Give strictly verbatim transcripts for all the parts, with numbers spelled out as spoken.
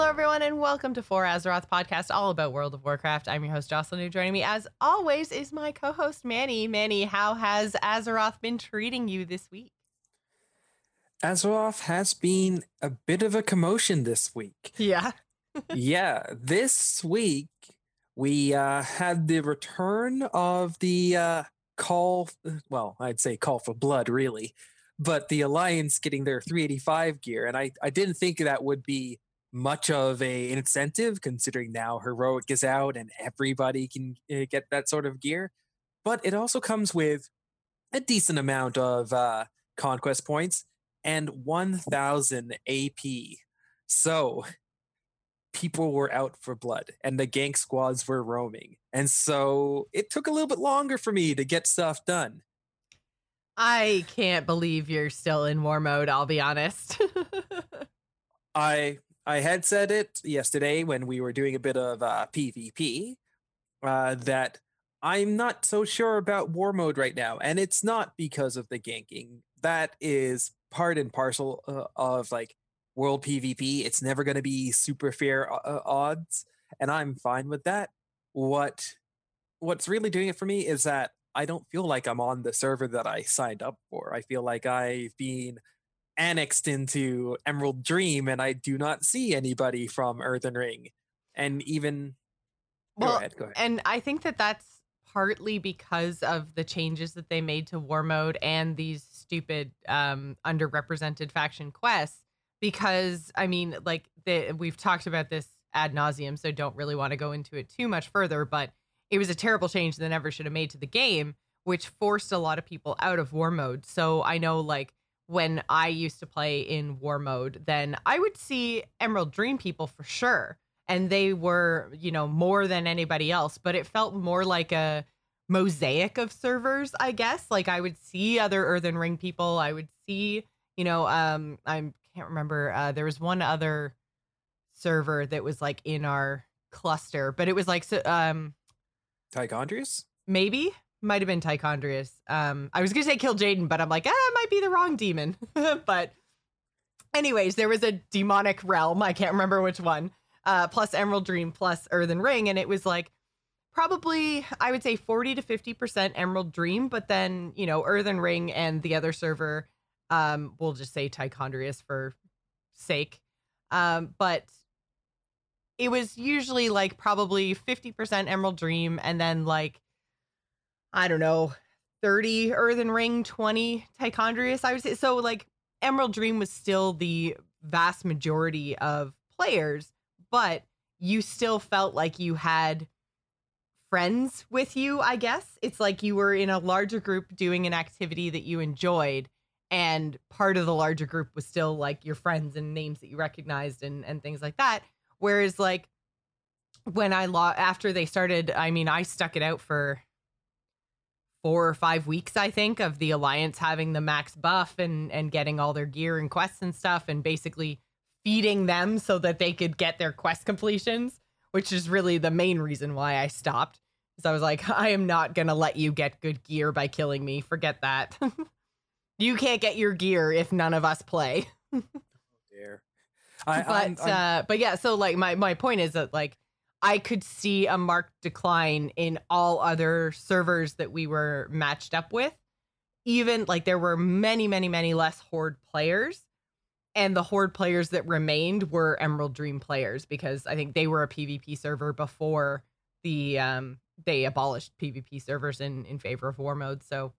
everyone, and welcome to For Azeroth podcast, all about World of Warcraft. I'm your host, Jocelyn, who joining me, as always, is my co-host, Manny. Manny, how has Azeroth been treating you this week? Azeroth has been a bit of a commotion this week. Yeah. Yeah, this week we uh, had the return of the uh, call, well, I'd say call for blood, really, but the Alliance getting their three eighty-five gear. And I, I didn't think that would be much of a incentive, considering now Heroic is out and everybody can uh, get that sort of gear. But it also comes with a decent amount of uh, conquest points and one thousand A P. So people were out for blood and the gank squads were roaming. And so it took a little bit longer for me to get stuff done. I can't believe you're still in war mode, I'll be honest. I I had said it yesterday when we were doing a bit of uh, PvP uh, that I'm not so sure about war mode right now. And it's not because of the ganking. That is part and parcel uh, of like world PvP. It's never going to be super fair uh, odds, and I'm fine with that. What what's really doing it for me is that I don't feel like I'm on the server that I signed up for. I feel like I've been annexed into Emerald Dream, and I do not see anybody from Earthen Ring. And even well, go ahead, go ahead. And I think that that's partly because of the changes that they made to war mode and these stupid um, underrepresented faction quests. Because, I mean, like, the, we've talked about this ad nauseum, so don't really want to go into it too much further, but it was a terrible change that never should have made to the game, which forced a lot of people out of war mode. So I know, like, when I used to play in war mode, then I would see Emerald Dream people for sure. And they were, you know, more than anybody else, but it felt more like a mosaic of servers, I guess. Like, I would see other Earthen Ring people. I would see, you know, um, I can't remember. Uh, there was one other server that was like in our cluster, but it was like, so, um, Tichondrius? Maybe. Might have been Tichondrius. Um, I was going to say Kill Jaden, but I'm like, ah, it might be the wrong demon. But anyways, there was a demonic realm. I can't remember which one. Uh, plus Emerald Dream, plus Earthen Ring. And it was like probably, I would say forty to fifty percent Emerald Dream. But then, you know, Earthen Ring and the other server, um, we'll just say Tichondrius for sake. Um, but it was usually like probably fifty percent Emerald Dream and then like, I don't know, thirty Earthen Ring, twenty Tichondrius, I would say. So like Emerald Dream was still the vast majority of players, but you still felt like you had friends with you, I guess. It's like you were in a larger group doing an activity that you enjoyed, and part of the larger group was still like your friends and names that you recognized and, and things like that. Whereas like when I lo- after they started, I mean, I stuck it out for four or five weeks, I think, of the Alliance having the max buff and, and getting all their gear and quests and stuff, and basically feeding them so that they could get their quest completions, which is really the main reason why I stopped. Because I was like, I am not going to let you get good gear by killing me. Forget that. You can't get your gear if none of us play. Oh, dear. I, but, I'm, I'm, uh, but yeah, so like my, my point is that like, I could see a marked decline in all other servers that we were matched up with. Even like there were many, many, many less Horde players. And the Horde players that remained were Emerald Dream players, because I think they were a PvP server before the um, they abolished PvP servers in, in favor of war mode. So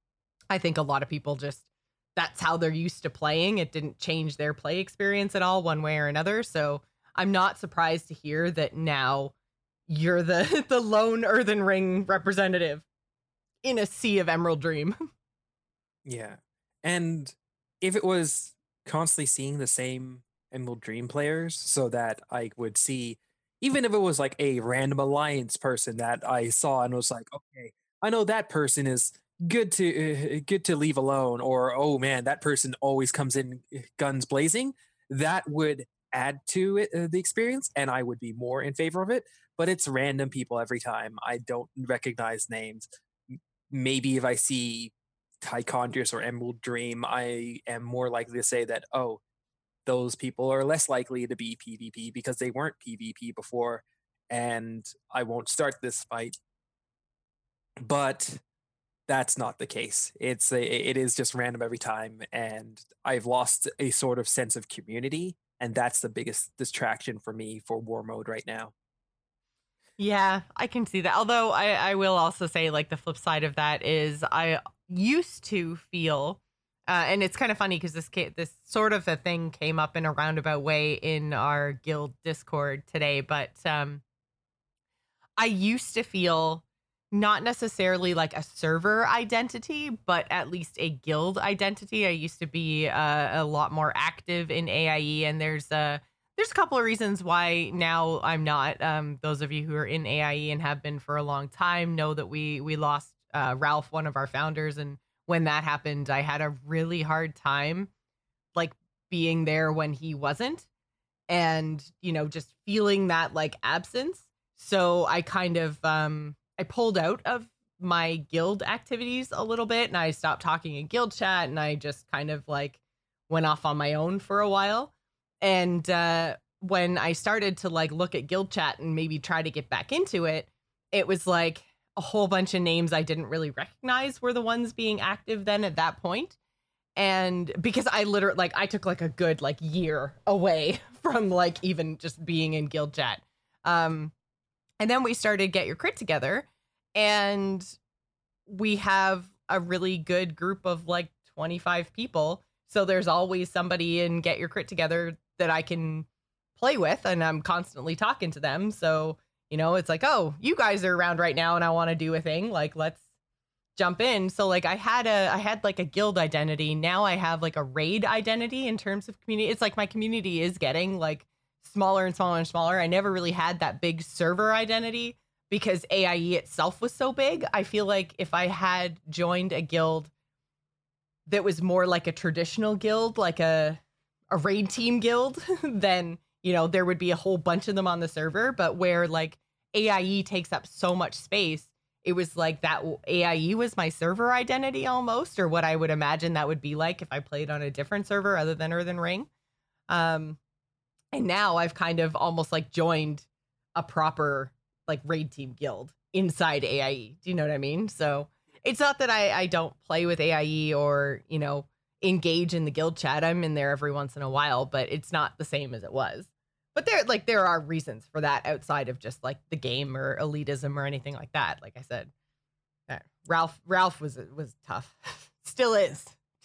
I think a lot of people just, that's how they're used to playing. It didn't change their play experience at all one way or another. So I'm not surprised to hear that now you're the the lone Earthen Ring representative in a sea of Emerald Dream. Yeah. And if it was constantly seeing the same Emerald Dream players, so that I would see, even if it was like a random Alliance person that I saw and was like, okay, I know that person is good to uh, good to leave alone, or oh man, that person always comes in guns blazing, that would add to it, uh, the experience, and I would be more in favor of it. But it's random people every time. I don't recognize names. Maybe if I see Tichondrius or Emerald Dream, I am more likely to say that, oh, those people are less likely to be PvP because they weren't PvP before, and I won't start this fight. But that's not the case. It's a, it is just random every time, and I've lost a sort of sense of community, and that's the biggest distraction for me for war mode right now. Yeah, I can see that. Although I, I will also say, like, the flip side of that is I used to feel, uh, and it's kind of funny because this ca- this sort of a thing came up in a roundabout way in our guild Discord today, but um, I used to feel not necessarily like a server identity, but at least a guild identity. I used to be uh, a lot more active in A I E, and there's a there's a couple of reasons why now I'm not. Um, those of you who are in A I E and have been for a long time know that we we lost uh, Ralph, one of our founders, and when that happened, I had a really hard time like being there when he wasn't, and you know just feeling that like absence. So I kind of um I pulled out of my guild activities a little bit, and I stopped talking in guild chat, and I just kind of like went off on my own for a while. And uh when I started to like look at guild chat and maybe try to get back into it, it was like a whole bunch of names I didn't really recognize were the ones being active then at that point. And because I literally like I took like a good like year away from like even just being in guild chat. Um and then we started Get Your Crit together, and we have a really good group of like twenty-five people. So there's always somebody in Get Your Crit together that I can play with, and I'm constantly talking to them. So, you know, it's like, oh, you guys are around right now and I want to do a thing. Like, let's jump in. So like I had a I had like a guild identity. Now I have like a raid identity in terms of community. It's like my community is getting like smaller and smaller and smaller. I never really had that big server identity because A I E itself was so big. I feel like if I had joined a guild that was more like a traditional guild, like a a raid team guild, then you know there would be a whole bunch of them on the server. But where like A I E takes up so much space, it was like that A I E was my server identity almost, or what I would imagine that would be like if I played on a different server other than Earthen Ring. Um, and now I've kind of almost like joined a proper like raid team guild inside A I E. Do you know what I mean? So it's not that I, I don't play with A I E or, you know, engage in the guild chat. I'm in there every once in a while, but it's not the same as it was. But there like there are reasons for that outside of just like the game or elitism or anything like that. Like I said, uh, Ralph Ralph was was tough. Still is.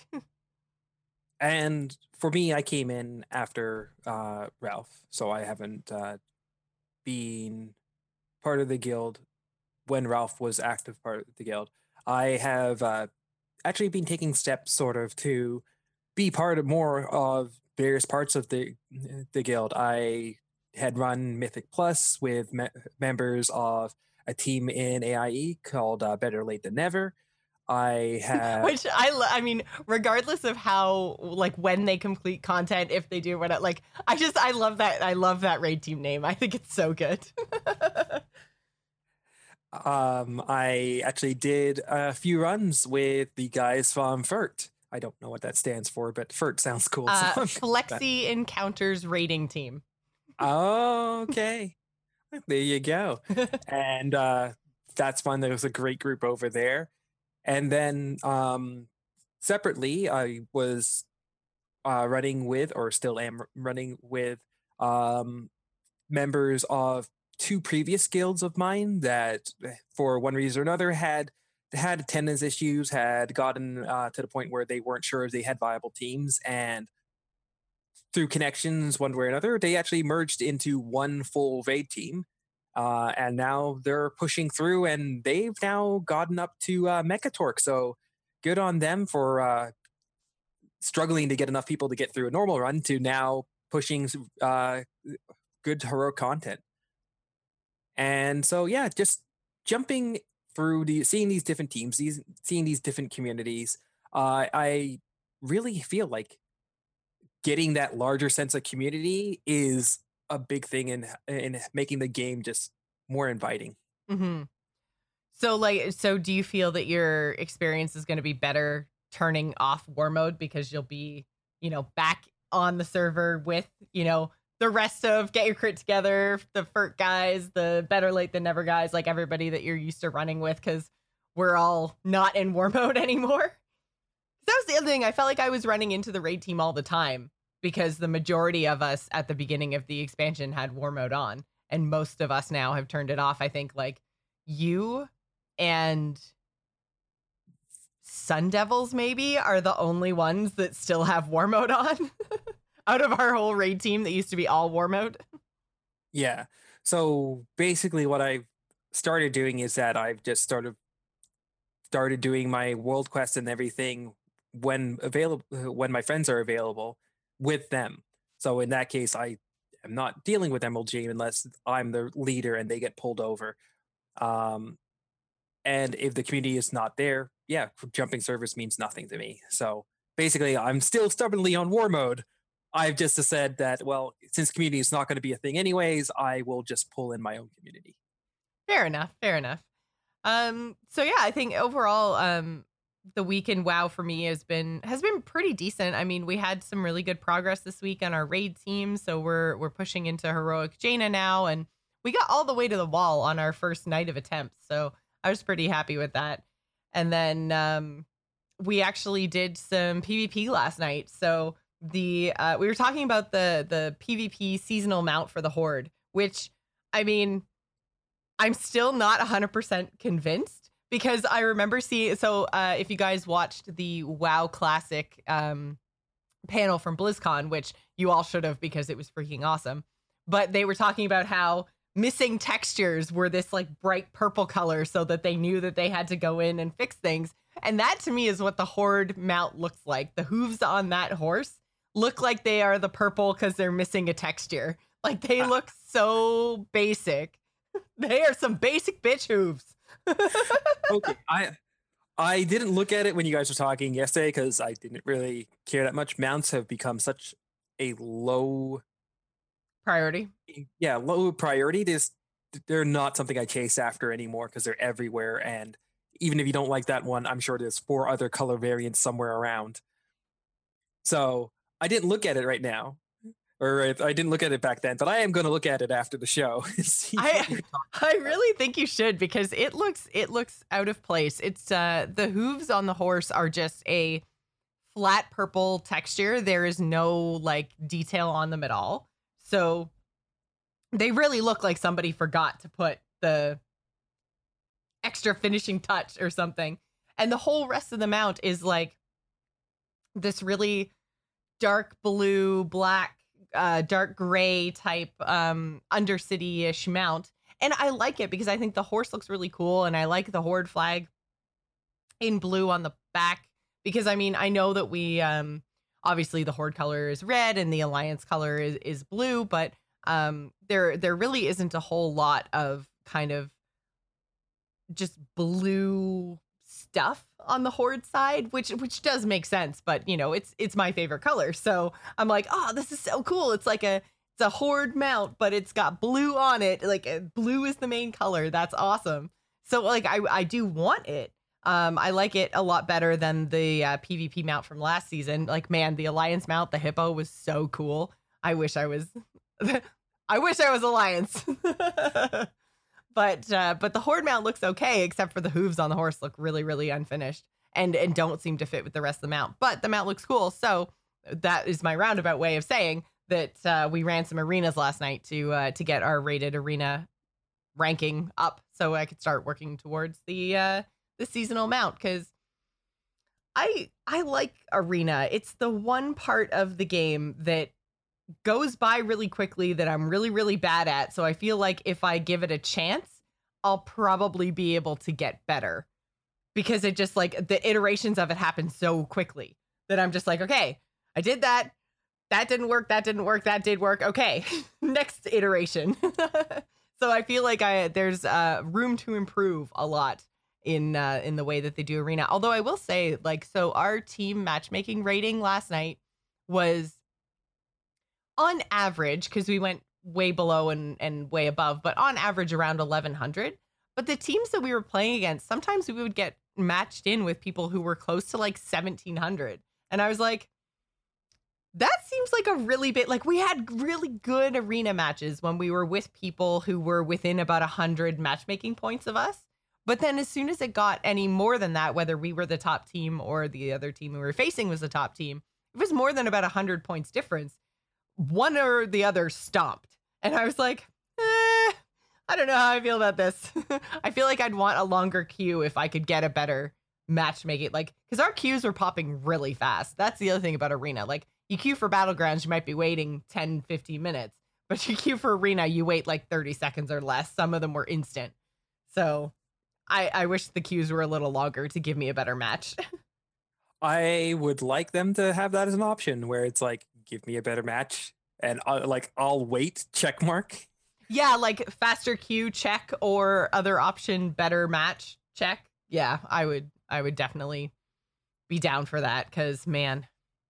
And for me, I came in after uh, Ralph, so I haven't uh, been part of the guild when Ralph was active part of the guild. I have uh, actually been taking steps sort of to be part of more of various parts of the the guild. I had run Mythic Plus with me- members of a team in A I E called uh, Better Late Than Never. I have Which I lo- I mean, regardless of how like when they complete content, if they do what like I just I love that I love that raid team name. I think it's so good. um I actually did a few runs with the guys from F E R T. I don't know what that stands for, but F E R T sounds cool. So uh I'm Flexi Encounters raiding team. Oh, okay. There you go. And uh that's fun. There was a great group over there. And then um separately, I was uh running with, or still am running with, um members of two previous guilds of mine that for one reason or another had had attendance issues, had gotten uh, to the point where they weren't sure if they had viable teams, and through connections one way or another, they actually merged into one full raid team. Uh, and now they're pushing through, and they've now gotten up to uh, Mechatork. So good on them for uh, struggling to get enough people to get through a normal run to now pushing uh, good heroic content. And so, yeah, just jumping through the seeing these different teams, these seeing these different communities. Uh, I really feel like getting that larger sense of community is a big thing in in making the game just more inviting. hmm So like so do you feel that your experience is going to be better turning off war mode because you'll be, you know, back on the server with, you know, the rest of Get Your Crit Together, the F E R T guys, the Better Late Than Never guys, like everybody that you're used to running with, because we're all not in war mode anymore. That was the other thing. I felt like I was running into the raid team all the time because the majority of us at the beginning of the expansion had war mode on, and most of us now have turned it off. I think like you and Sun Devils maybe are the only ones that still have war mode on out of our whole raid team that used to be all war mode. Yeah. So basically what I've started doing is that I've just started started doing my world quest and everything when available, when my friends are available with them. So in that case, I am not dealing with Emerald Dream unless I'm the leader and they get pulled over. Um, and if the community is not there, yeah, jumping servers means nothing to me. So basically, I'm still stubbornly on war mode. I've just said that, well, since community is not going to be a thing anyways, I will just pull in my own community. Fair enough. Fair enough. Um, so yeah, I think overall, um, the week in WoW for me has been has been pretty decent. I mean, we had some really good progress this week on our raid team, so we're we're pushing into heroic Jaina now, and we got all the way to the wall on our first night of attempts. So I was pretty happy with that. And then um, we actually did some PvP last night. So the uh, we were talking about the the PvP seasonal mount for the Horde, which I mean, I'm still not one hundred percent convinced. Because I remember seeing, so uh, if you guys watched the WoW Classic um, panel from BlizzCon, which you all should have because it was freaking awesome, but they were talking about how missing textures were this like bright purple color so that they knew that they had to go in and fix things. And that to me is what the Horde mount looks like. The hooves on that horse look like they are the purple because they're missing a texture. Like they look so basic. They are some basic bitch hooves. Okay, I I didn't look at it when you guys were talking yesterday because I didn't really care that much. Mounts have become such a low priority. Yeah, low priority. This they're not something I chase after anymore because they're everywhere. And even if you don't like that one, I'm sure there's four other color variants somewhere around. So I didn't look at it right now. Or I didn't look at it back then, but I am going to look at it after the show. I I really think you should because it looks it looks out of place. It's uh the hooves on the horse are just a flat purple texture. There is no like detail on them at all. So they really look like somebody forgot to put the extra finishing touch or something. And the whole rest of the mount is like this really dark blue, black, Uh, dark gray type um, Undercity-ish mount. And I like it because I think the horse looks really cool. And I like the Horde flag in blue on the back. Because, I mean, I know that we, um, obviously the Horde color is red and the Alliance color is, is blue. But um, there, there really isn't a whole lot of kind of just blue stuff on the Horde side, which which does make sense, but you know, it's it's my favorite color. So I'm like, oh, this is so cool. It's like a it's a Horde mount, but it's got blue on it. Like uh, blue is the main color. That's awesome. So like I I do want it. Um, I like it a lot better than the uh, PvP mount from last season. Like, man, the Alliance mount, the hippo was so cool. I wish I was I wish I was Alliance. But uh, but the Horde mount looks okay, except for the hooves on the horse look really, really unfinished and, and don't seem to fit with the rest of the mount. But the mount looks cool. So that is my roundabout way of saying that uh, we ran some arenas last night to uh, to get our rated arena ranking up so I could start working towards the uh, the seasonal mount. Because I I like arena. It's the one part of the game that goes by really quickly that I'm really, really bad at. So I feel like if I give it a chance, I'll probably be able to get better because it just like the iterations of it happen so quickly that I'm just like, okay, I did that. That didn't work. That didn't work. That did work. Okay. Next iteration. So I feel like I, there's uh, room to improve a lot in, uh, in the way that they do arena. Although I will say like, so our team matchmaking rating last night was on average, because we went way below and, and way above, but on average around eleven hundred. But the teams that we were playing against, sometimes we would get matched in with people who were close to like seventeen hundred. And I was like, That seems like a really big, like we had really good arena matches when we were with people who were within about a hundred matchmaking points of us. But then as soon as it got any more than that, whether we were the top team or the other team we were facing was the top team, it was more than about a hundred points difference. One or the other stomped. And I was like, eh, I don't know how I feel about this. I feel like I'd want a longer queue if I could get a better matchmaking, like, because our queues were popping really fast. That's the other thing about arena. Like, you queue for battlegrounds, you might be waiting ten, fifteen minutes, but you queue for arena, you wait like thirty seconds or less. Some of them were instant. So I, I wish the queues were a little longer to give me a better match. I would like them to have that as an option where it's like, give me a better match and I'll, like, I'll wait, check mark. Yeah, like faster queue check or other option, better match check. Yeah, I would, I would definitely be down for that because, man,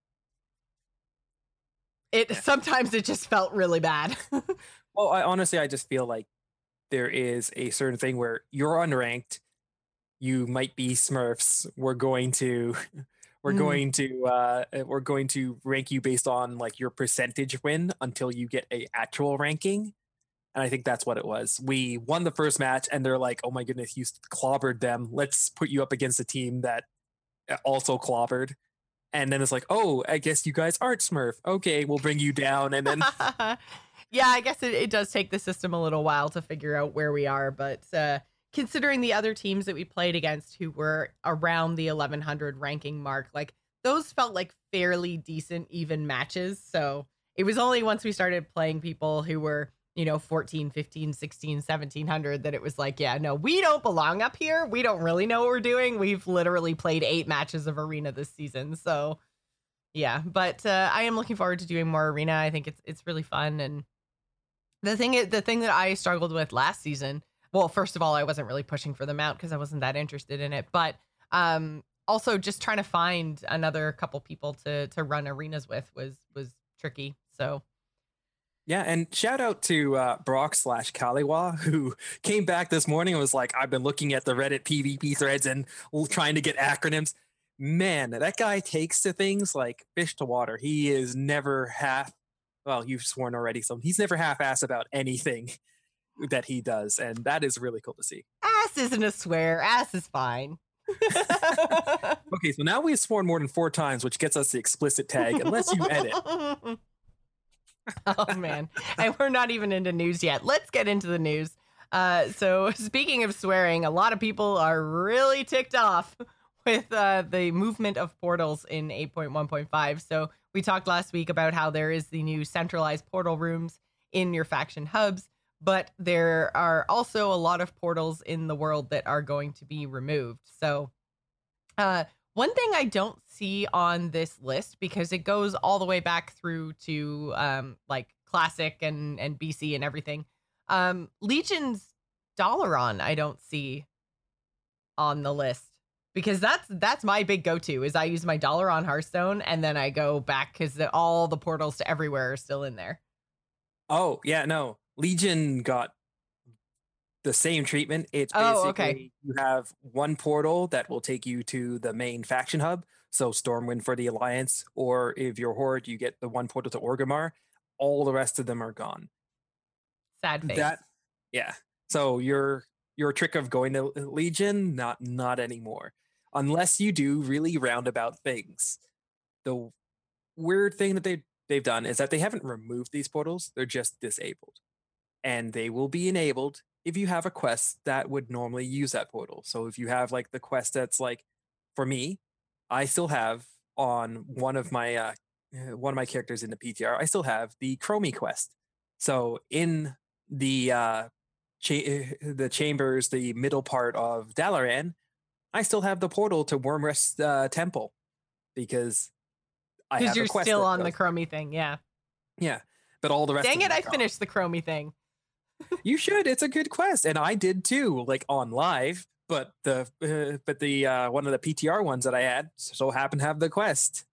it sometimes it just felt really bad. Well, I honestly, I just feel like there is a certain thing where you're unranked, you might be Smurfs. We're going to, we're Mm. going to, uh, we're going to rank you based on like your percentage win until you get a actual ranking. And I think that's what it was. We won the first match, and they're like, "Oh my goodness, you clobbered them. Let's put you up against a team that also clobbered." And then it's like, "Oh, I guess you guys aren't Smurf. Okay, we'll bring you down." And then Yeah, I guess it, it does take the system a little while to figure out where we are. But uh, considering the other teams that we played against who were around the eleven hundred ranking mark, like those felt like fairly decent, even matches. So it was only once we started playing people who were, you know, fourteen, fifteen, sixteen, seventeen hundred that it was like, yeah, no, we don't belong up here. We don't really know what we're doing. We've literally played eight matches of arena this season. So yeah, but uh, I am looking forward to doing more arena. I think it's it's really fun. And the thing is, the thing that I struggled with last season, well, first of all, I wasn't really pushing for them out because I wasn't that interested in it. But um, also just trying to find another couple people to to run arenas with was was tricky. So yeah, and shout out to uh, Brock slash Kaliwa, who came back this morning and was like, "I've been looking at the Reddit PvP threads and l- trying to get acronyms." Man, that guy takes to things like fish to water. He is never half. Well, you've sworn already, so he's never half-ass about anything that he does, and that is really cool to see. ass isn't a swear. Ass is fine. Okay, so now we've sworn more than four times, which gets us the explicit tag, unless you edit. Oh man, and we're not even into news yet. Let's get into the news. Uh, so speaking of swearing, a lot of people are really ticked off with uh, the movement of portals in eight point one point five. So we talked last week about how there is the new centralized portal rooms in your faction hubs, but there are also a lot of portals in the world that are going to be removed. So uh, one thing I don't see on this list, because it goes all the way back through to um, like classic and, and B C and everything, um, Legion's Dalaran I don't see on the list, because that's that's my big go-to is I use my Dalaran Hearthstone and then I go back because all the portals to everywhere are still in there. Oh, yeah, no. Legion got the same treatment. It's Oh, basically okay. you have one portal that will take you to the main faction hub. So Stormwind for the Alliance, or if you're Horde, you get the one portal to Orgrimmar. All the rest of them are gone. Sad face. That, yeah. So your your trick of going to Legion, not not anymore, unless you do really roundabout things. The weird thing that they they've done is that they haven't removed these portals; they're just disabled, and they will be enabled if you have a quest that would normally use that portal. So if you have like the quest that's like, for me, I still have on one of my uh, uh, one of my characters in the P T R, I still have the Chromie quest. So in the uh, cha- the chambers, the middle part of Dalaran, I still have the portal to Wormrest uh, Temple because I Because have a you're quest still that on the goes. Chromie thing. Yeah. Yeah, but all the rest Dang of it, them are I gone. finished the Chromie thing. You should. It's a good quest, and I did too, like on live. But the uh, but the uh, one of the P T R ones that I had so happened to have the quest,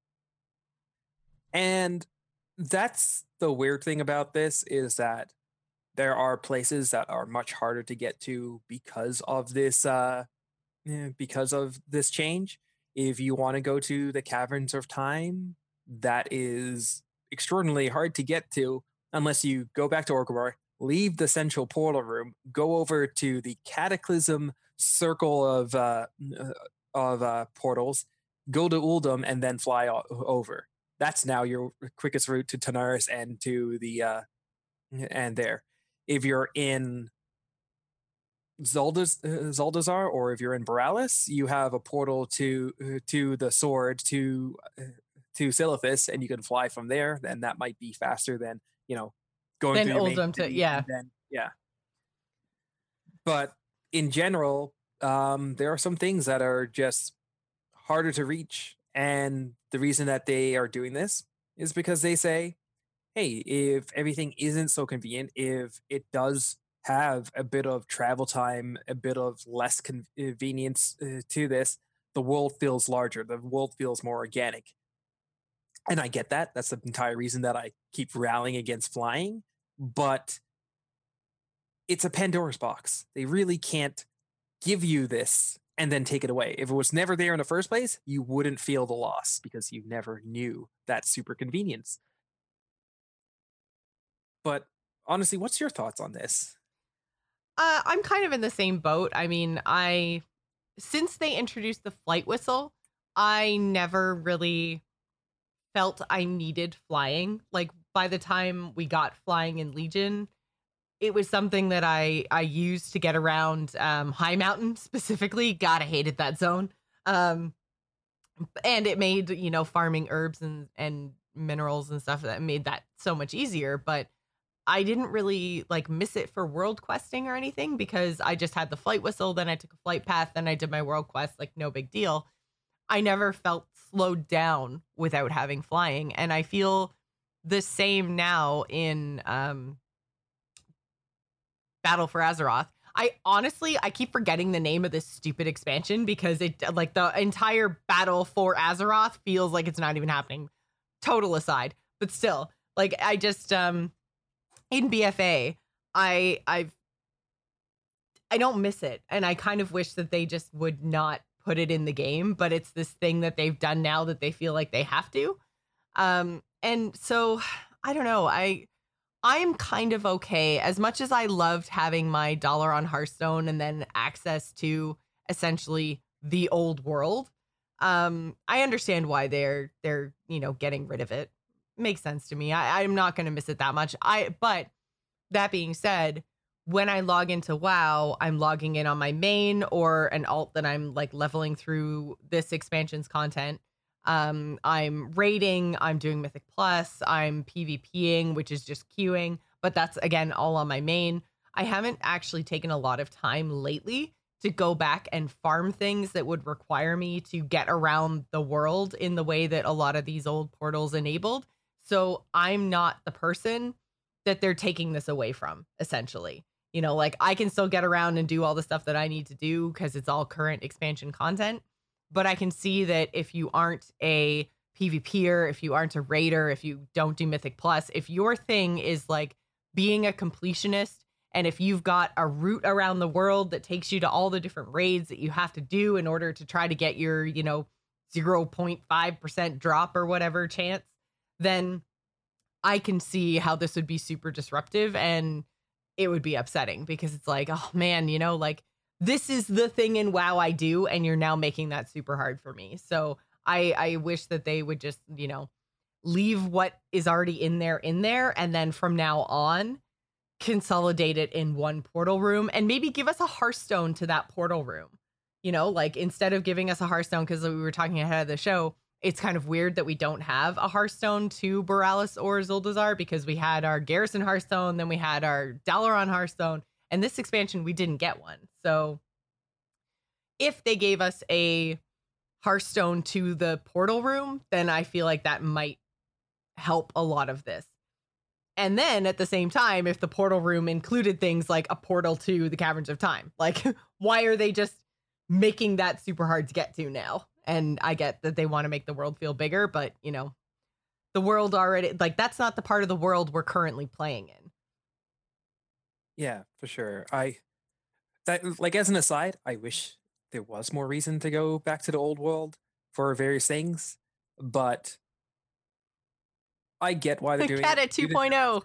and that's the weird thing about this is that there are places that are much harder to get to because of this uh, eh, because of this change. If you want to go to the Caverns of Time, that is extraordinarily hard to get to unless you go back to Orgrimmar, leave the central portal room, go over to the Cataclysm circle of uh, uh, of uh, portals, go to Uldum, and then fly o- over. That's now your quickest route to Tanaris and to the uh, and there. If you're in Zuldaz, uh, Zuldazar, or if you're in Borealis, you have a portal to uh, to the sword to uh, to Silithus, and you can fly from there. Then that might be faster than you know going Then through the main Oldham to city, yeah. and then yeah. But in general, um, there are some things that are just harder to reach, and the reason that they are doing this is because they say, hey, if everything isn't so convenient, if it does have a bit of travel time, a bit of less convenience uh, to this, the world feels larger, the world feels more organic. And I get that. That's the entire reason that I keep rallying against flying. But it's a Pandora's box. They really can't give you this and then take it away. If it was never there in the first place, you wouldn't feel the loss because you never knew that super convenience. But honestly, what's your thoughts on this? Uh, I'm kind of in the same boat. I mean, I since they introduced the flight whistle, I never really felt I needed flying. Like by the time we got flying in Legion, it was something that I I used to get around um, High Mountain specifically. God, I hated that zone. Um, and it made you know farming herbs and and minerals and stuff that made that so much easier. But I didn't really like miss it for world questing or anything because I just had the flight whistle. Then I took a flight path. Then I did my world quest. Like no big deal. I never felt slowed down without having flying, and I feel the same now in um, Battle for Azeroth. I honestly, I keep forgetting the name of this stupid expansion because it like the entire battle for Azeroth feels like it's not even happening. Total aside, but still, like I just um in B F A, I I've I don't miss it, and I kind of wish that they just would not put it in the game, but it's this thing that they've done now that they feel like they have to. Um and so I don't know. I I am kind of okay. As much as I loved having my dollar on Hearthstone and then access to essentially the old world, um, I understand why they're they're you know getting rid of it. Makes sense to me. I, I'm not going to miss it that much. I but that being said, when I log into WoW, I'm logging in on my main or an alt that I'm like leveling through this expansion's content. Um, I'm raiding, I'm doing Mythic Plus, I'm PvPing, which is just queuing, but that's again all on my main. I haven't actually taken a lot of time lately to go back and farm things that would require me to get around the world in the way that a lot of these old portals enabled. So I'm not the person that they're taking this away from, essentially. You know, like I can still get around and do all the stuff that I need to do because it's all current expansion content. But I can see that if you aren't a PvPer, if you aren't a raider, if you don't do Mythic Plus, if your thing is like being a completionist, and if you've got a route around the world that takes you to all the different raids that you have to do in order to try to get your, you know, zero point five percent drop or whatever chance, then I can see how this would be super disruptive and it would be upsetting because it's like, oh man, you know, like this is the thing in WoW I do, and you're now making that super hard for me. So I I wish that they would just, you know, leave what is already in there in there, and then from now on consolidate it in one portal room and maybe give us a Hearthstone to that portal room. You know, like instead of giving us a Hearthstone, because we were talking ahead of the show, it's kind of weird that we don't have a Hearthstone to Borealis or Zuldazar because we had our Garrison Hearthstone, then we had our Dalaran Hearthstone, and this expansion we didn't get one. So if they gave us a Hearthstone to the portal room, then I feel like that might help a lot of this. And then at the same time, if the portal room included things like a portal to the Caverns of Time, like why are they just making that super hard to get to now? And I get that they want to make the world feel bigger, but you know, the world already, like that's not the part of the world we're currently playing in. Yeah, for sure. I that like as an aside, I wish there was more reason to go back to the old world for various things, but I get why they're doing Cat it. at two point oh.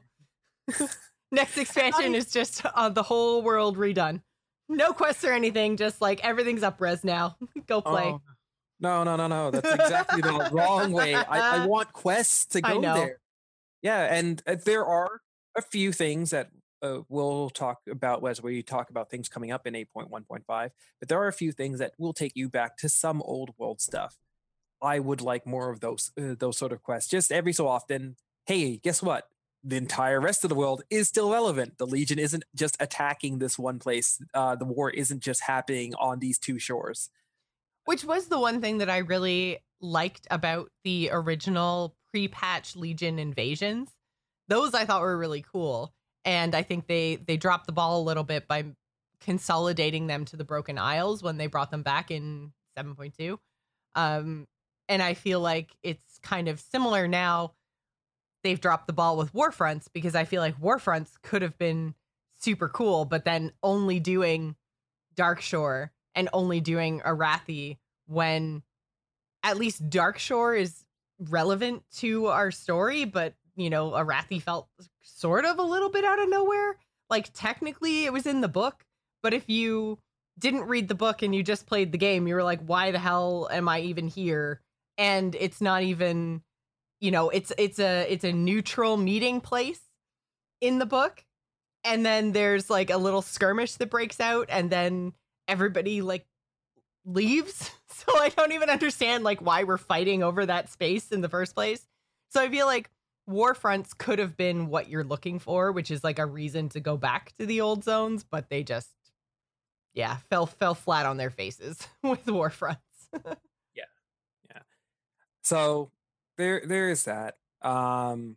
Next expansion I- is just uh, the whole world redone. No quests or anything, just like everything's up res now. Go play. Oh, no, no, no, no. That's exactly the wrong way. I, I want quests to I go know. there. Yeah, and uh, there are a few things that uh, we'll talk about as we talk about things coming up in eight point one point five, but there are a few things that will take you back to some old world stuff. I would like more of those uh, those sort of quests. Just every so often, hey, guess what? The entire rest of the world is still relevant. The Legion isn't just attacking this one place. Uh, the war isn't just happening on these two shores. Which was the one thing that I really liked about the original pre-patch Legion invasions. Those I thought were really cool. And I think they they dropped the ball a little bit by consolidating them to the Broken Isles when they brought them back in seven point two. Um, and I feel like it's kind of similar now. They've dropped the ball with Warfronts because I feel like Warfronts could have been super cool, but then only doing Darkshore and only doing Arathi when at least Darkshore is relevant to our story, but you know, Arathi felt sort of a little bit out of nowhere. Like technically it was in the book, but if you didn't read the book and you just played the game, you were like, why the hell am I even here? And it's not even, you know, it's it's a it's a neutral meeting place in the book. And then there's like a little skirmish that breaks out and then everybody like leaves. So I don't even understand like why we're fighting over that space in the first place. So I feel like Warfronts could have been what you're looking for, which is like a reason to go back to the old zones, but they just yeah, fell fell flat on their faces with Warfronts. Yeah. Yeah. So there there is that. Um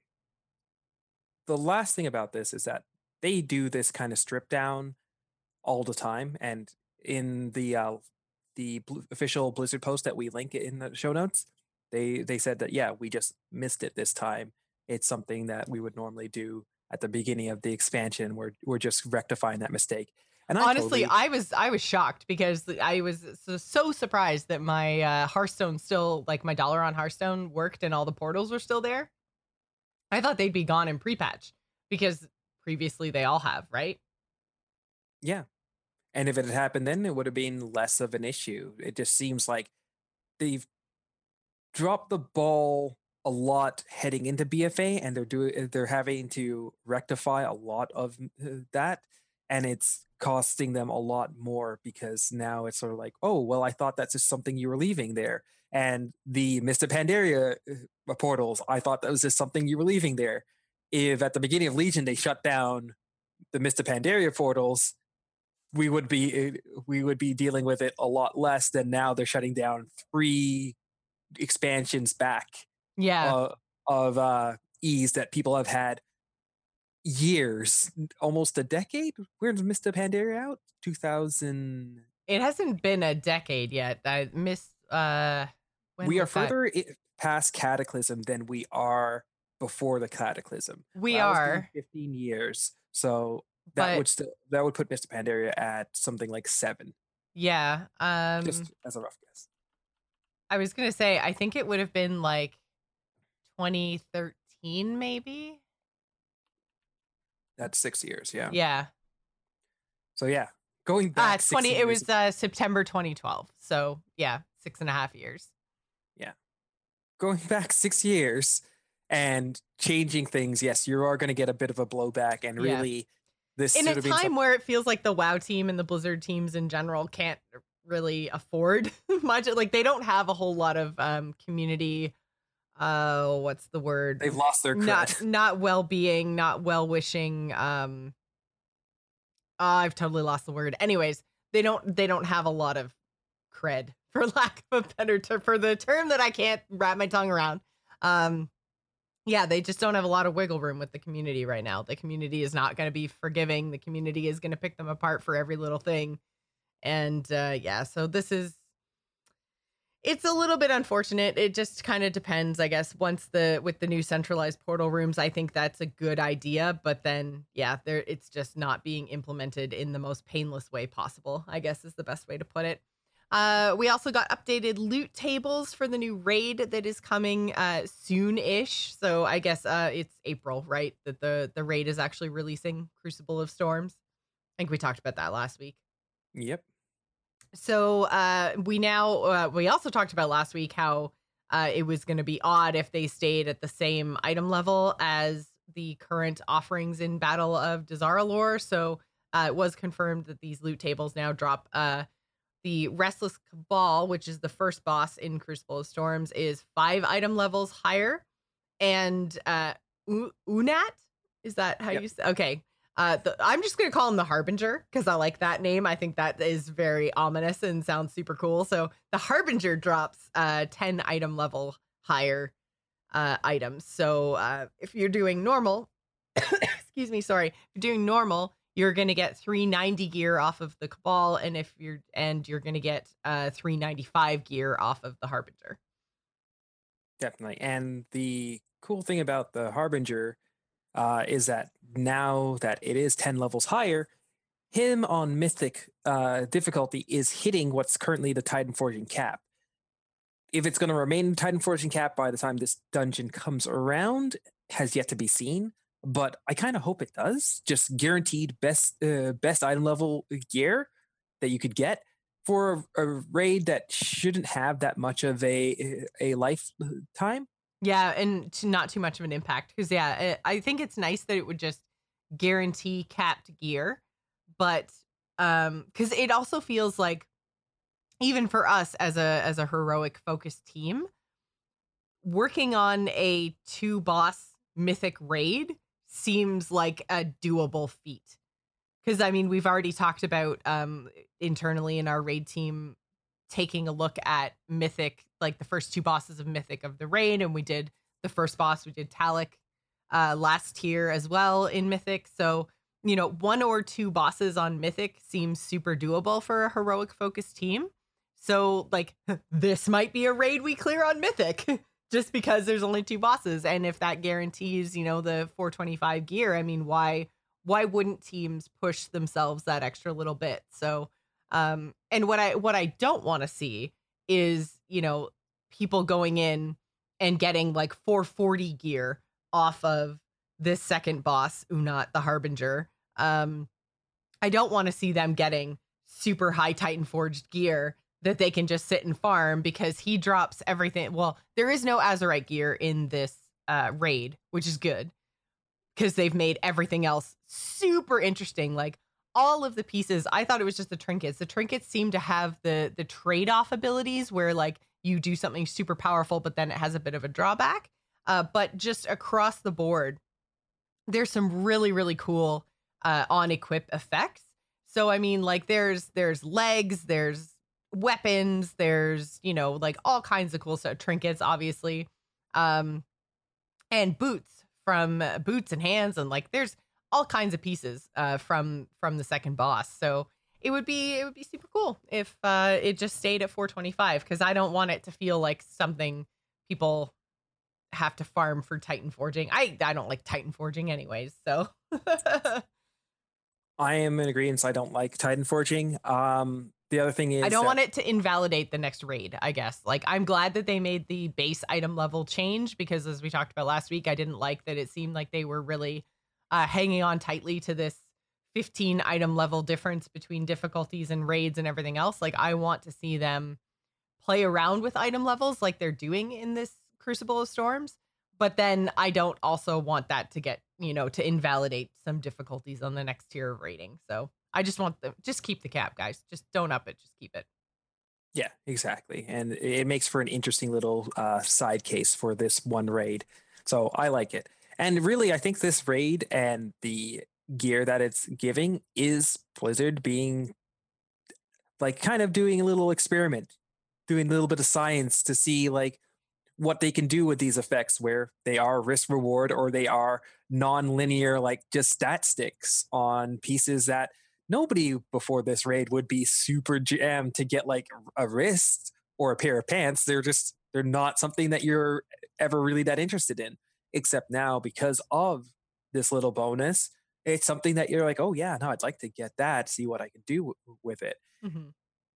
the last thing about this is that they do this kind of strip down all the time, and in the uh the bl- official Blizzard post that we link in the show notes, they they said that yeah, we just missed it this time. It's something that we would normally do at the beginning of the expansion. We're we're just rectifying that mistake. And I Honestly, totally, I was I was shocked because I was so, so surprised that my uh, Hearthstone still like my dollar on Hearthstone worked and all the portals were still there. I thought they'd be gone in pre-patch because previously they all have, right? yeah. And if it had happened then, it would have been less of an issue. It just seems like they've dropped the ball a lot heading into B F A, and they're doing they're having to rectify a lot of uh, that, and it's costing them a lot more because now it's sort of like, oh well, I thought that's just something you were leaving there, and the Mister Pandaria uh, portals, I thought that was just something you were leaving there. If at the beginning of Legion they shut down the Mister Pandaria portals, we would be we would be dealing with it a lot less than now. They're shutting down three expansions back Yeah. uh, of uh, ease that people have had years, almost a decade. Where's Mister Pandaria out? two thousand. It hasn't been a decade yet. I miss uh when We are was that? further i- past Cataclysm than we are before the Cataclysm. We That was doing are, fifteen years. So that but would still that would put Mister Pandaria at something like seven, yeah. Um just as a rough guess. I was going to say I think it would have been like twenty thirteen maybe. That's six years, yeah. Yeah. So yeah, going Uh back six twenty it years. was uh September twenty twelve. So yeah, six and a half years. Yeah. Going back six years and changing things, yes, you are going to get a bit of a blowback. And Yeah. really, this In should a have been time some- where it feels like the WoW team and the Blizzard teams in general can't really afford much, like they don't have a whole lot of um community uh what's the word? they've lost their cred. Not not well-being, not well-wishing. um uh, I've totally lost the word. Anyways, they don't they don't have a lot of cred, for lack of a better term, for the term that I can't wrap my tongue around. Um yeah, they just don't have a lot of wiggle room with the community right now. The community is not going to be forgiving. The community is going to pick them apart for every little thing. And uh yeah, so this is it's a little bit unfortunate. It just kind of depends, I guess. Once the with the new centralized portal rooms, I think that's a good idea, but then yeah, there it's just not being implemented in the most painless way possible, I guess is the best way to put it. Uh, we also got updated loot tables for the new raid that is coming uh, soon-ish. So I guess uh, it's April, right? That the the raid is actually releasing Crucible of Storms. I think we talked about that last week. Yep. So uh, we now uh, we also talked about last week how uh, it was going to be odd if they stayed at the same item level as the current offerings in Battle of Dazar'alor. So uh, it was confirmed that these loot tables now drop. Uh, the Restless Cabal, which is the first boss in Crucible of Storms, is five item levels higher, and uh, U- Unat, is that how Yep. you say? Okay. Uh, the, I'm just going to call him the Harbinger because I like that name. I think that is very ominous and sounds super cool. So the Harbinger drops uh, ten item level higher uh, items. So uh, if you're doing normal, excuse me, sorry, if you're doing normal, you're going to get three ninety gear off of the Cabal, and if you're and you're going to get uh, three ninety-five gear off of the Harbinger. Definitely. And the cool thing about the Harbinger uh, is that now that it is ten levels higher, him on Mythic uh, difficulty is hitting what's currently the Titan Forging cap. If it's going to remain Titan Forging cap by the time this dungeon comes around, has yet to be seen. But I kind of hope it does. Just guaranteed best uh, best item level gear that you could get for a, a raid that shouldn't have that much of a a lifetime. Yeah, and to not too much of an impact because yeah, I I think it's nice that it would just guarantee capped gear, but um, because it also feels like even for us as a as a heroic focused team, working on a two boss mythic raid seems like a doable feat. Because I mean, we've already talked about um internally in our raid team taking a look at Mythic, like the first two bosses of Mythic of the raid, and we did the first boss, we did Talik uh, last tier as well in Mythic. So, you know, one or two bosses on Mythic seems super doable for a heroic focused team. So, like, this might be a raid we clear on Mythic just because there's only two bosses. And if that guarantees, you know, the four twenty-five gear, I mean, why why wouldn't teams push themselves that extra little bit? So, um, and what I what I don't want to see is, you know, people going in and getting like four forty gear off of this second boss, Unat the Harbinger. Um, I don't want to see them getting super high Titan forged gear that they can just sit and farm because he drops everything. Well, there is no Azurite gear in this uh, raid, which is good because they've made everything else super interesting. Like all of the pieces, I thought it was just the trinkets. The trinkets seem to have the the trade-off abilities where like you do something super powerful, but then it has a bit of a drawback. Uh, but just across the board, there's some really, really cool uh, on equip effects. So I mean, like there's there's legs, there's weapons, there's, you know, like all kinds of cool stuff, trinkets, obviously. Um, and boots from uh, boots and hands, and like there's all kinds of pieces uh from from the second boss. So it would be it would be super cool if uh it just stayed at four twenty-five because I don't want it to feel like something people have to farm for Titan forging. I I don't like Titan forging anyways, so I am in agreement. I don't like Titan Forging. Um, the other thing I is don't that want it to invalidate the next raid, I guess. Like, I'm glad that they made the base item level change because, as we talked about last week, I didn't like that it seemed like they were really uh, hanging on tightly to this fifteen item level difference between difficulties and raids and everything else. Like, I want to see them play around with item levels like they're doing in this Crucible of Storms. But then I don't also want that to get, you know, to invalidate some difficulties on the next tier of rating. So I just want the just keep the cap, guys. Just don't up it. Just keep it. yeah, exactly, and it makes for an interesting little uh, side case for this one raid. So I like it, and really, I think this raid and the gear that it's giving is Blizzard being like kind of doing a little experiment, doing a little bit of science to see like what they can do with these effects where they are risk reward or they are non-linear like just stat sticks on pieces that nobody before this raid would be super jammed to get like a wrist or a pair of pants. They're just they're not something that you're ever really that interested in, except now because of this little bonus it's something that you're like, oh yeah, no, I'd like to get that, see what I can do w- with it. Mm-hmm.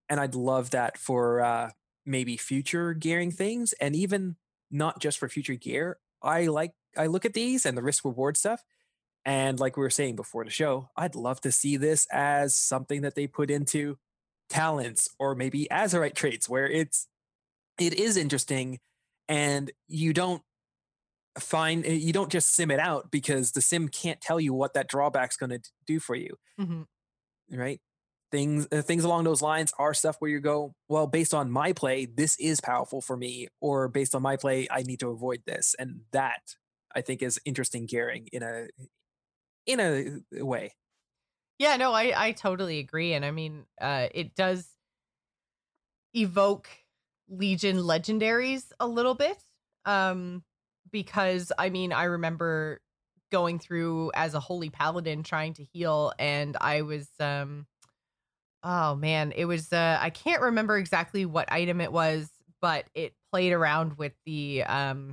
and I'd love that for uh, maybe future gearing things, and even not just for future gear. I like I look at these and the risk reward stuff, and like we were saying before the show, I'd love to see this as something that they put into talents or maybe Azurite traits, where it's it is interesting, and you don't find you don't just sim it out because the sim can't tell you what that drawback's going to do for you, Mhm. right? Things uh, things along those lines are stuff where you go, well, based on my play, this is powerful for me, or based on my play, I need to avoid this, and that I think is interesting gearing in a in a way. Yeah, no, I I totally agree, and I mean, uh, it does evoke Legion legendaries a little bit, um, because I mean, I remember going through as a holy paladin trying to heal, and I was, um, oh man, it was uh, I can't remember exactly what item it was, but it played around with the um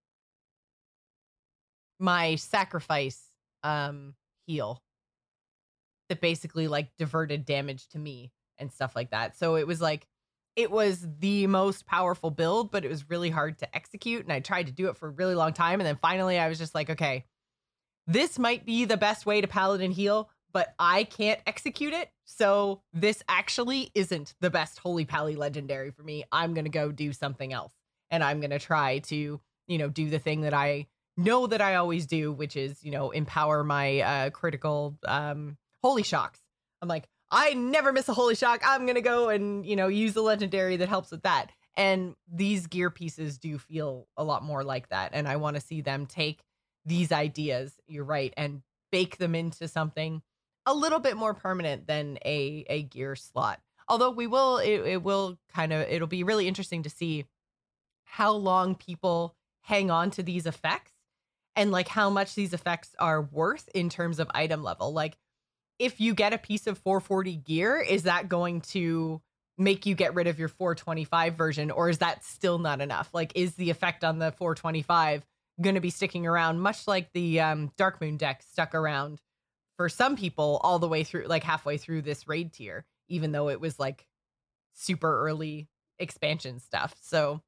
my sacrifice um heal that basically like diverted damage to me and stuff like that. So it was like it was the most powerful build, but it was really hard to execute. And I tried to do it for a really long time. And then finally I was just like, okay, this might be the best way to paladin heal, but I can't execute it. So this actually isn't the best Holy Pally legendary for me. I'm going to go do something else. And I'm going to try to, you know, do the thing that I know that I always do, which is, you know, empower my uh, critical um, holy shocks. I'm like, I never miss a holy shock. I'm going to go and, you know, use the legendary that helps with that. And these gear pieces do feel a lot more like that. And I want to see them take these ideas, you're right, and bake them into something a little bit more permanent than a a gear slot. Although we will it, it will kind of it'll be really interesting to see how long people hang on to these effects and like how much these effects are worth in terms of item level. Like if you get a piece of four forty gear, is that going to make you get rid of your four twenty-five version, or is that still not enough? Like, is the effect on the four twenty-five going to be sticking around, much like the um, Dark Moon deck stuck around for some people all the way through, like halfway through this raid tier, even though it was like super early expansion stuff. So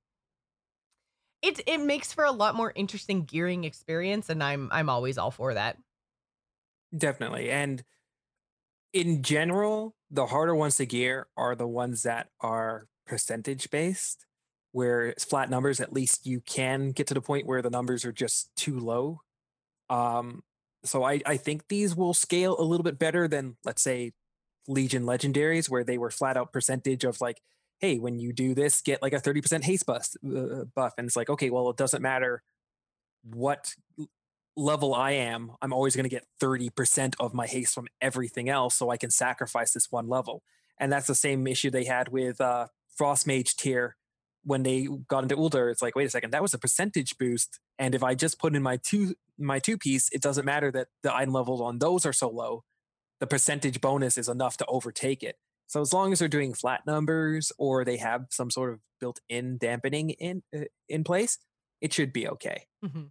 it it makes for a lot more interesting gearing experience, and I'm I'm always all for that. Definitely. And in general, the harder ones to gear are the ones that are percentage based, where it's flat numbers. At least you can get to the point where the numbers are just too low. Um, so I, I think these will scale a little bit better than, let's say, Legion legendaries, where they were flat out percentage of like, hey, when you do this, get like a thirty percent haste buff, uh, buff. And it's like, okay, well, it doesn't matter what level I am, I'm always going to get thirty percent of my haste from everything else, so I can sacrifice this one level. And that's the same issue they had with uh, Frost Mage tier when they got into Uldar. It's like, wait a second, that was a percentage boost, and if I just put in my two my two piece, it doesn't matter that the item levels on those are so low. The percentage bonus is enough to overtake it. So as long as they're doing flat numbers or they have some sort of built-in dampening in uh, in place, it should be okay. Mm-hmm.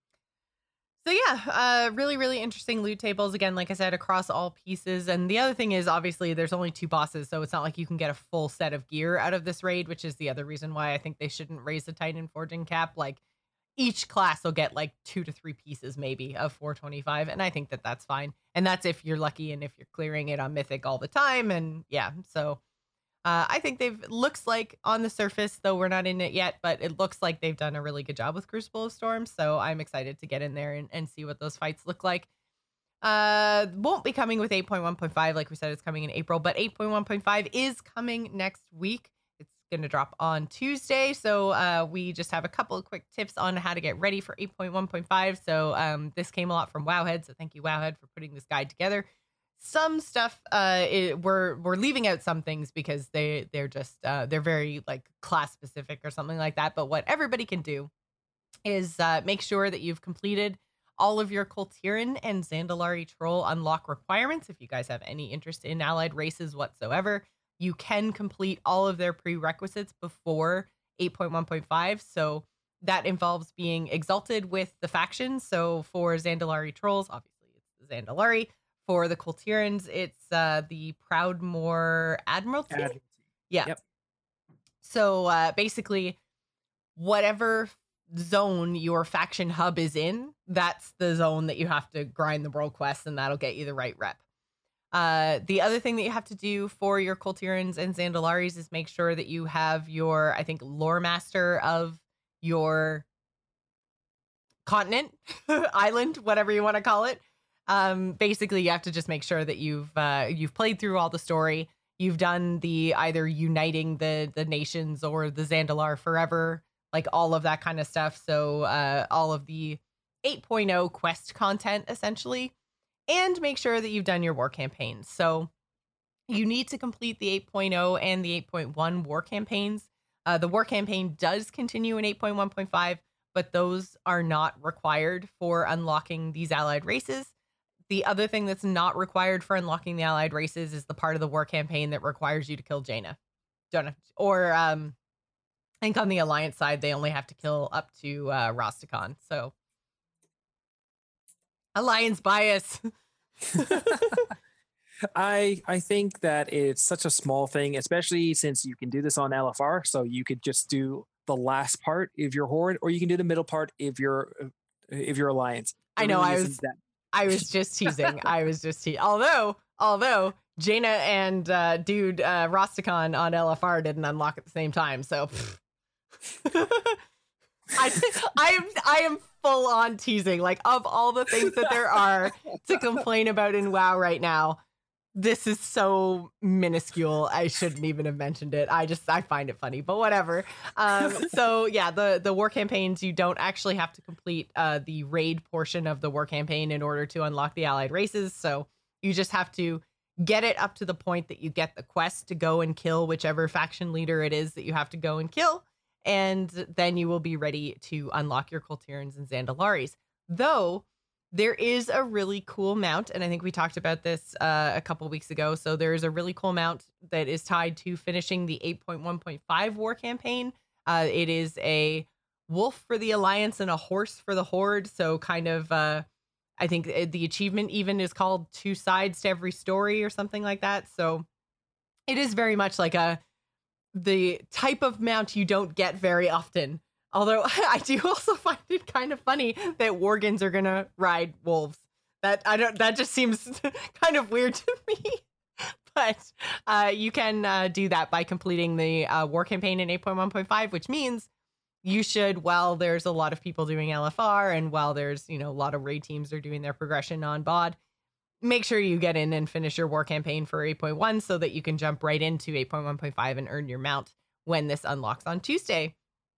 So yeah, uh, really, really interesting loot tables. Again, like I said, across all pieces. And the other thing is, obviously, there's only two bosses, so it's not like you can get a full set of gear out of this raid, which is the other reason why I think they shouldn't raise the Titan Forging cap. Like each class will get like two to three pieces, maybe, of four twenty-five, and I think that that's fine. And that's if you're lucky and if you're clearing it on Mythic all the time. And yeah, so uh, I think they've looks like on the surface, though we're not in it yet, but it looks like they've done a really good job with Crucible of Storms. So I'm excited to get in there and, and see what those fights look like. Uh, won't be coming with eight point one point five, like we said, it's coming in April, but eight point one point five is coming next week. It's going to drop on Tuesday. So uh, we just have a couple of quick tips on how to get ready for eight point one point five. So um, this came a lot from Wowhead. So thank you, Wowhead, for putting this guide together. Some stuff uh it, we're we're leaving out some things because they they're just uh they're very like class specific or something like that, but what everybody can do is uh make sure that you've completed all of your Kul Tiran and Zandalari Troll unlock requirements. If you guys have any interest in allied races whatsoever, you can complete all of their prerequisites before eight point one point five. So that involves being exalted with the factions. So for Zandalari Trolls, obviously it's the Zandalari. For the Kul Tirans, it's uh, the Proudmoore Admiralty. Admiralty. Yeah. Yep. So uh, basically, whatever zone your faction hub is in, that's the zone that you have to grind the world quest, and that'll get you the right rep. Uh, the other thing that you have to do for your Kul Tirans and Zandalaris is make sure that you have your, I think, lore master of your continent, island, whatever you want to call it. Um, basically, you have to just make sure that you've uh, you've played through all the story. You've done the either uniting the the nations or the Zandalar forever, like all of that kind of stuff. So uh, all of the eight point oh quest content essentially, and make sure that you've done your war campaigns. So you need to complete the eight point oh and the eight point one war campaigns. Uh, the war campaign does continue in eight point one point five, but those are not required for unlocking these allied races. The other thing that's not required for unlocking the allied races is the part of the war campaign that requires you to kill Jaina. Don't have to, or um, I think on the alliance side they only have to kill up to uh, Rastakhan. So alliance bias. I I think that it's such a small thing, especially since you can do this on L F R. So you could just do the last part if you're Horde, or you can do the middle part if you're if you're Alliance. It I know. really I isn't was that. I was just teasing. I was just teasing. Although although Jaina and uh, dude uh, Rastakhan on L F R didn't unlock at the same time, so. I I am I am full on teasing. Like, of all the things that there are to complain about in WoW right now, this is so minuscule. I shouldn't even have mentioned it. I just I find it funny, but whatever. Um, so yeah, the the war campaigns, you don't actually have to complete uh, the raid portion of the war campaign in order to unlock the allied races. So you just have to get it up to the point that you get the quest to go and kill whichever faction leader it is that you have to go and kill. And then you will be ready to unlock your Kul Tirans and Zandalaris. Though there is a really cool mount, and I think we talked about this uh, a couple weeks ago. So there is a really cool mount that is tied to finishing the eight point one point five war campaign. Uh, it is a wolf for the Alliance and a horse for the Horde. So kind of, uh, I think the achievement even is called Two Sides to Every Story or something like that. So it is very much like a the type of mount you don't get very often. Although I do also find it kind of funny that Worgens are gonna ride wolves. That I don't. That just seems kind of weird to me. But uh, you can uh, do that by completing the uh, war campaign in eight point one point five, which means you should. While there's a lot of people doing L F R, and while there's you know a lot of raid teams are doing their progression on B O D, make sure you get in and finish your war campaign for eight point one so that you can jump right into eight point one point five and earn your mount when this unlocks on Tuesday.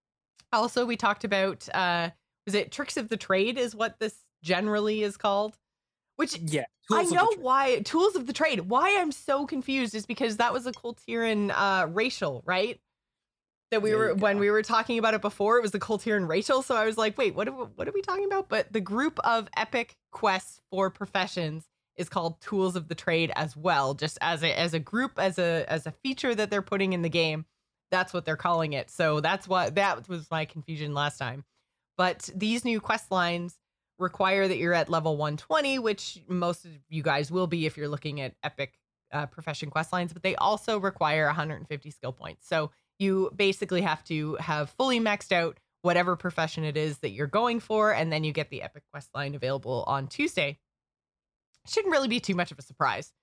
Also, we talked about, uh, was it Tricks of the Trade is what this generally is called? Which Yeah, I Tools of know the Trade. why, Tools of the Trade. Why I'm so confused is because that was a Kul Tiran uh, racial, right? That we There were, you when go. we were talking about it before, it was the Kul Tiran racial. So I was like, wait, what are, what are we talking about? But the group of epic quests for professions is called Tools of the Trade as well, just as a as a group, as a as a feature that they're putting in the game. That's what they're calling it. So that's what that was my confusion last time. But these new quest lines require that you're at level one twenty, which most of you guys will be if you're looking at epic uh, profession quest lines, but they also require one hundred fifty skill points. So you basically have to have fully maxed out whatever profession it is that you're going for, and then you get the epic quest line available on Tuesday. Shouldn't really be too much of a surprise.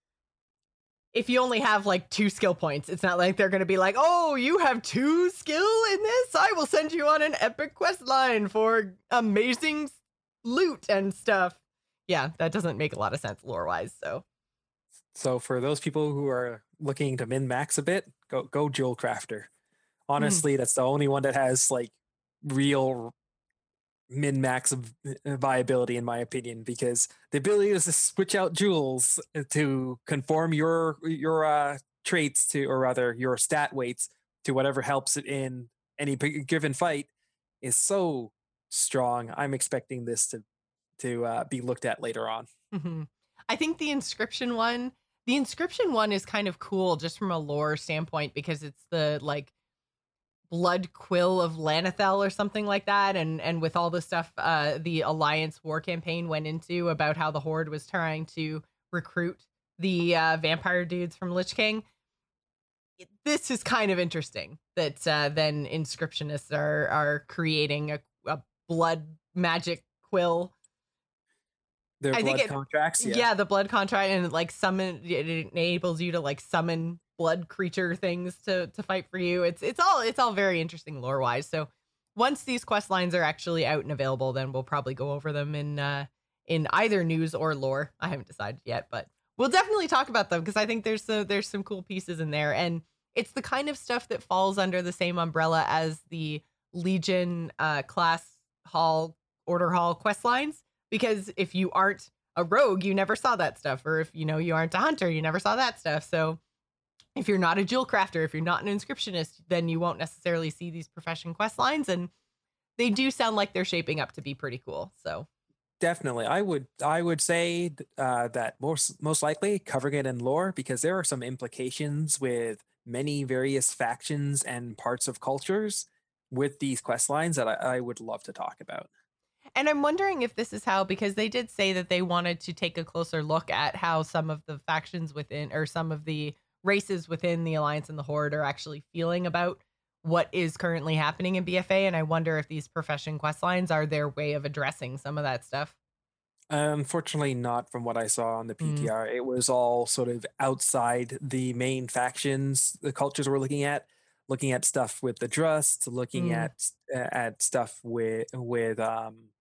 If you only have like two skill points, it's not like they're going to be like, oh, you have two skill in this? I will send you on an epic quest line for amazing loot and stuff. Yeah, that doesn't make a lot of sense lore wise. So, So for those people who are looking to min max a bit, go go Jewel Crafter. mm, Honestly, that's the only one that has like real min max viability in my opinion, because the ability is to switch out jewels to conform your your uh, traits to, or rather your stat weights to whatever helps it in any p- given fight is so strong. I'm expecting this to to uh, be looked at later on. mhm. I think the inscription one, the inscription one is kind of cool just from a lore standpoint because it's the like blood quill of Lanethel or something like that, and and with all the stuff uh the Alliance war campaign went into about how the Horde was trying to recruit the uh vampire dudes from Lich King, this is kind of interesting that uh, then inscriptionists are are creating a, a blood magic quill. Their I think blood it, contracts, yeah. yeah, the blood contract, and like summon it enables you to like summon blood creature things to to fight for you. It's it's all it's all very interesting lore wise. So once these quest lines are actually out and available, then we'll probably go over them in uh in either news or lore. I haven't decided yet, but we'll definitely talk about them because I think there's so there's some cool pieces in there, and it's the kind of stuff that falls under the same umbrella as the Legion uh class hall order hall quest lines. Because if you aren't a rogue, you never saw that stuff. Or if, you know, you aren't a hunter, you never saw that stuff. So if you're not a jewel crafter, if you're not an inscriptionist, then you won't necessarily see these profession quest lines. And they do sound like they're shaping up to be pretty cool. So Definitely. I would I would say uh, that most most likely covering it in lore, because there are some implications with many various factions and parts of cultures with these quest lines that I, I would love to talk about. And I'm wondering if this is how, because they did say that they wanted to take a closer look at how some of the factions within, or some of the races within the Alliance and the Horde are actually feeling about what is currently happening in B F A. And I wonder if these profession quest lines are their way of addressing some of that stuff. Unfortunately, not from what I saw on the Mm, P T R. It was all sort of outside the main factions, the cultures we're looking at, looking at stuff with the Drust, looking mm. at at stuff with with um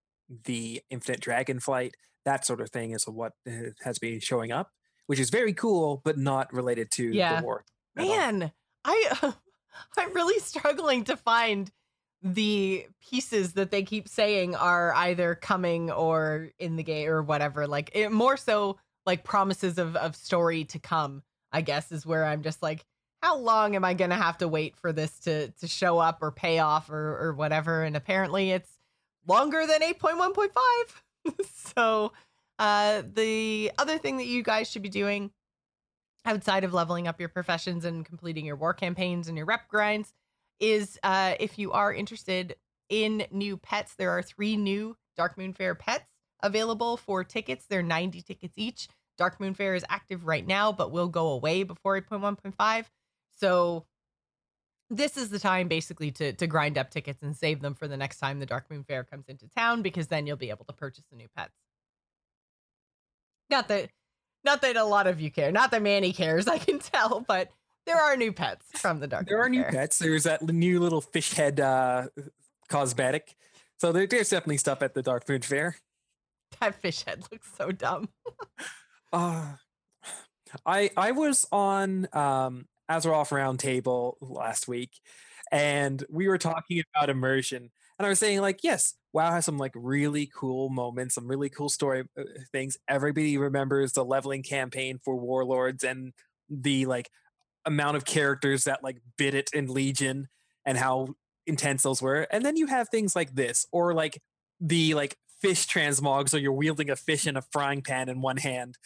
the Infinite Dragonflight, that sort of thing is what uh, has been showing up, which is very cool, but not related to the Yeah. war at all. Man, I I'm really struggling to find the pieces that they keep saying are either coming or in the game or whatever. Like it more so like promises of of story to come, I guess, is where I'm just like, how long am I gonna have to wait for this to to show up or pay off or or whatever? And apparently it's longer than eight point one point five. So uh the other thing that you guys should be doing outside of leveling up your professions and completing your war campaigns and your rep grinds is uh, if you are interested in new pets, there are three new Darkmoon Faire pets available for tickets. They're ninety tickets each. Darkmoon Faire is active right now, but will go away before eight point one point five. So this is the time basically to to grind up tickets and save them for the next time the Darkmoon Faire comes into town, because then you'll be able to purchase the new pets. Not that not that a lot of you care. Not that Manny cares, I can tell, but there are new pets from the There Darkmoon are new Faire. pets. There's that new little fish head uh, cosmetic. So there, there's definitely stuff at the Darkmoon Faire. That fish head looks so dumb. Uh, I I was on um, Azeroth Roundtable last week, and we were talking about immersion, and I was saying like, yes, WoW has some like really cool moments, some really cool story uh, things. Everybody remembers the leveling campaign for Warlords and the like amount of characters that like bit it in Legion and how intense those were. And then you have things like this, or like the like fish transmogs, or you're wielding a fish in a frying pan in one hand.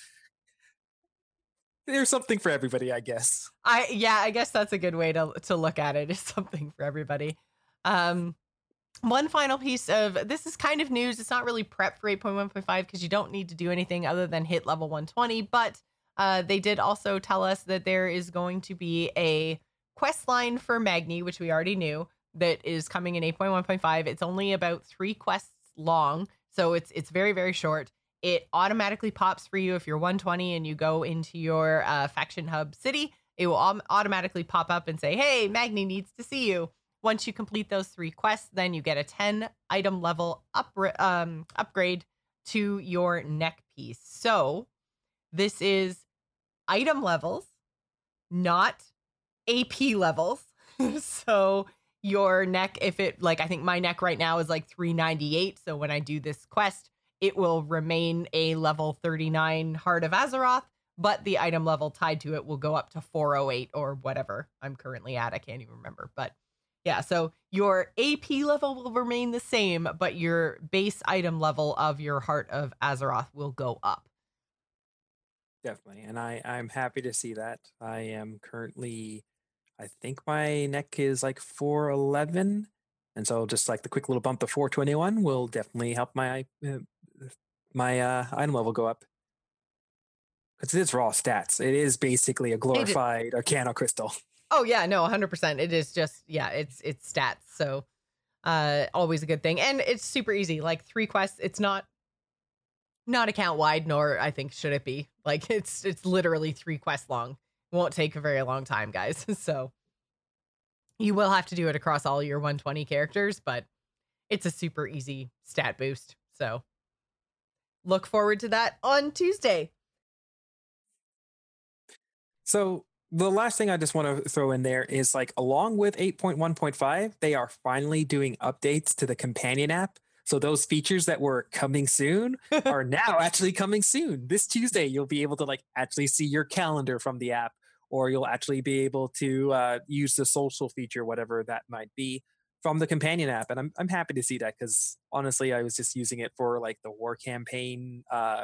There's something for everybody, I guess. I yeah, I guess that's a good way to to look at it. Is something for everybody. Um one final piece of this is kind of news. It's not really prep for eight point one point five because you don't need to do anything other than hit level one twenty, but uh, they did also tell us that there is going to be a quest line for Magni, which we already knew, that is coming in eight point one point five. It's only about three quests long, so it's it's very very short. It automatically pops for you if you're one twenty and you go into your uh, faction hub city. It will au- automatically pop up and say, "Hey, Magni needs to see you." Once you complete those three quests, then you get a ten item level up, um, upgrade to your neck piece. So this is item levels, not A P levels. So your neck, if it like, I think my neck right now is like three ninety-eight. So when I do this quest, it will remain a level thirty-nine Heart of Azeroth, but the item level tied to it will go up to four oh eight or whatever I'm currently at. I can't even remember, but yeah, so your A P level will remain the same, but your base item level of your Heart of Azeroth will go up. Definitely. And I, I'm happy to see that. I am currently, I think my neck is like four eleven. And so just like the quick little bump to four twenty-one will definitely help my uh, my uh, item level go up. Because it is raw stats. It is basically a It glorified Arcana Crystal. Oh yeah, no, one hundred percent. It is just yeah, it's it's stats. So uh always a good thing. And it's super easy. Like three quests, it's not not account wide, nor I think should it be. Like it's it's literally three quests long. Won't take a very long time, guys. So you will have to do it across all your one twenty characters, but it's a super easy stat boost. So look forward to that on Tuesday. So the last thing I just want to throw in there is like along with eight point one point five, they are finally doing updates to the companion app. So those features that were coming soon are now actually coming soon. This Tuesday, you'll be able to like actually see your calendar from the app, or you'll actually be able to uh, use the social feature, whatever that might be, from the companion app. And I'm I'm happy to see that because honestly, I was just using it for like the war campaign uh,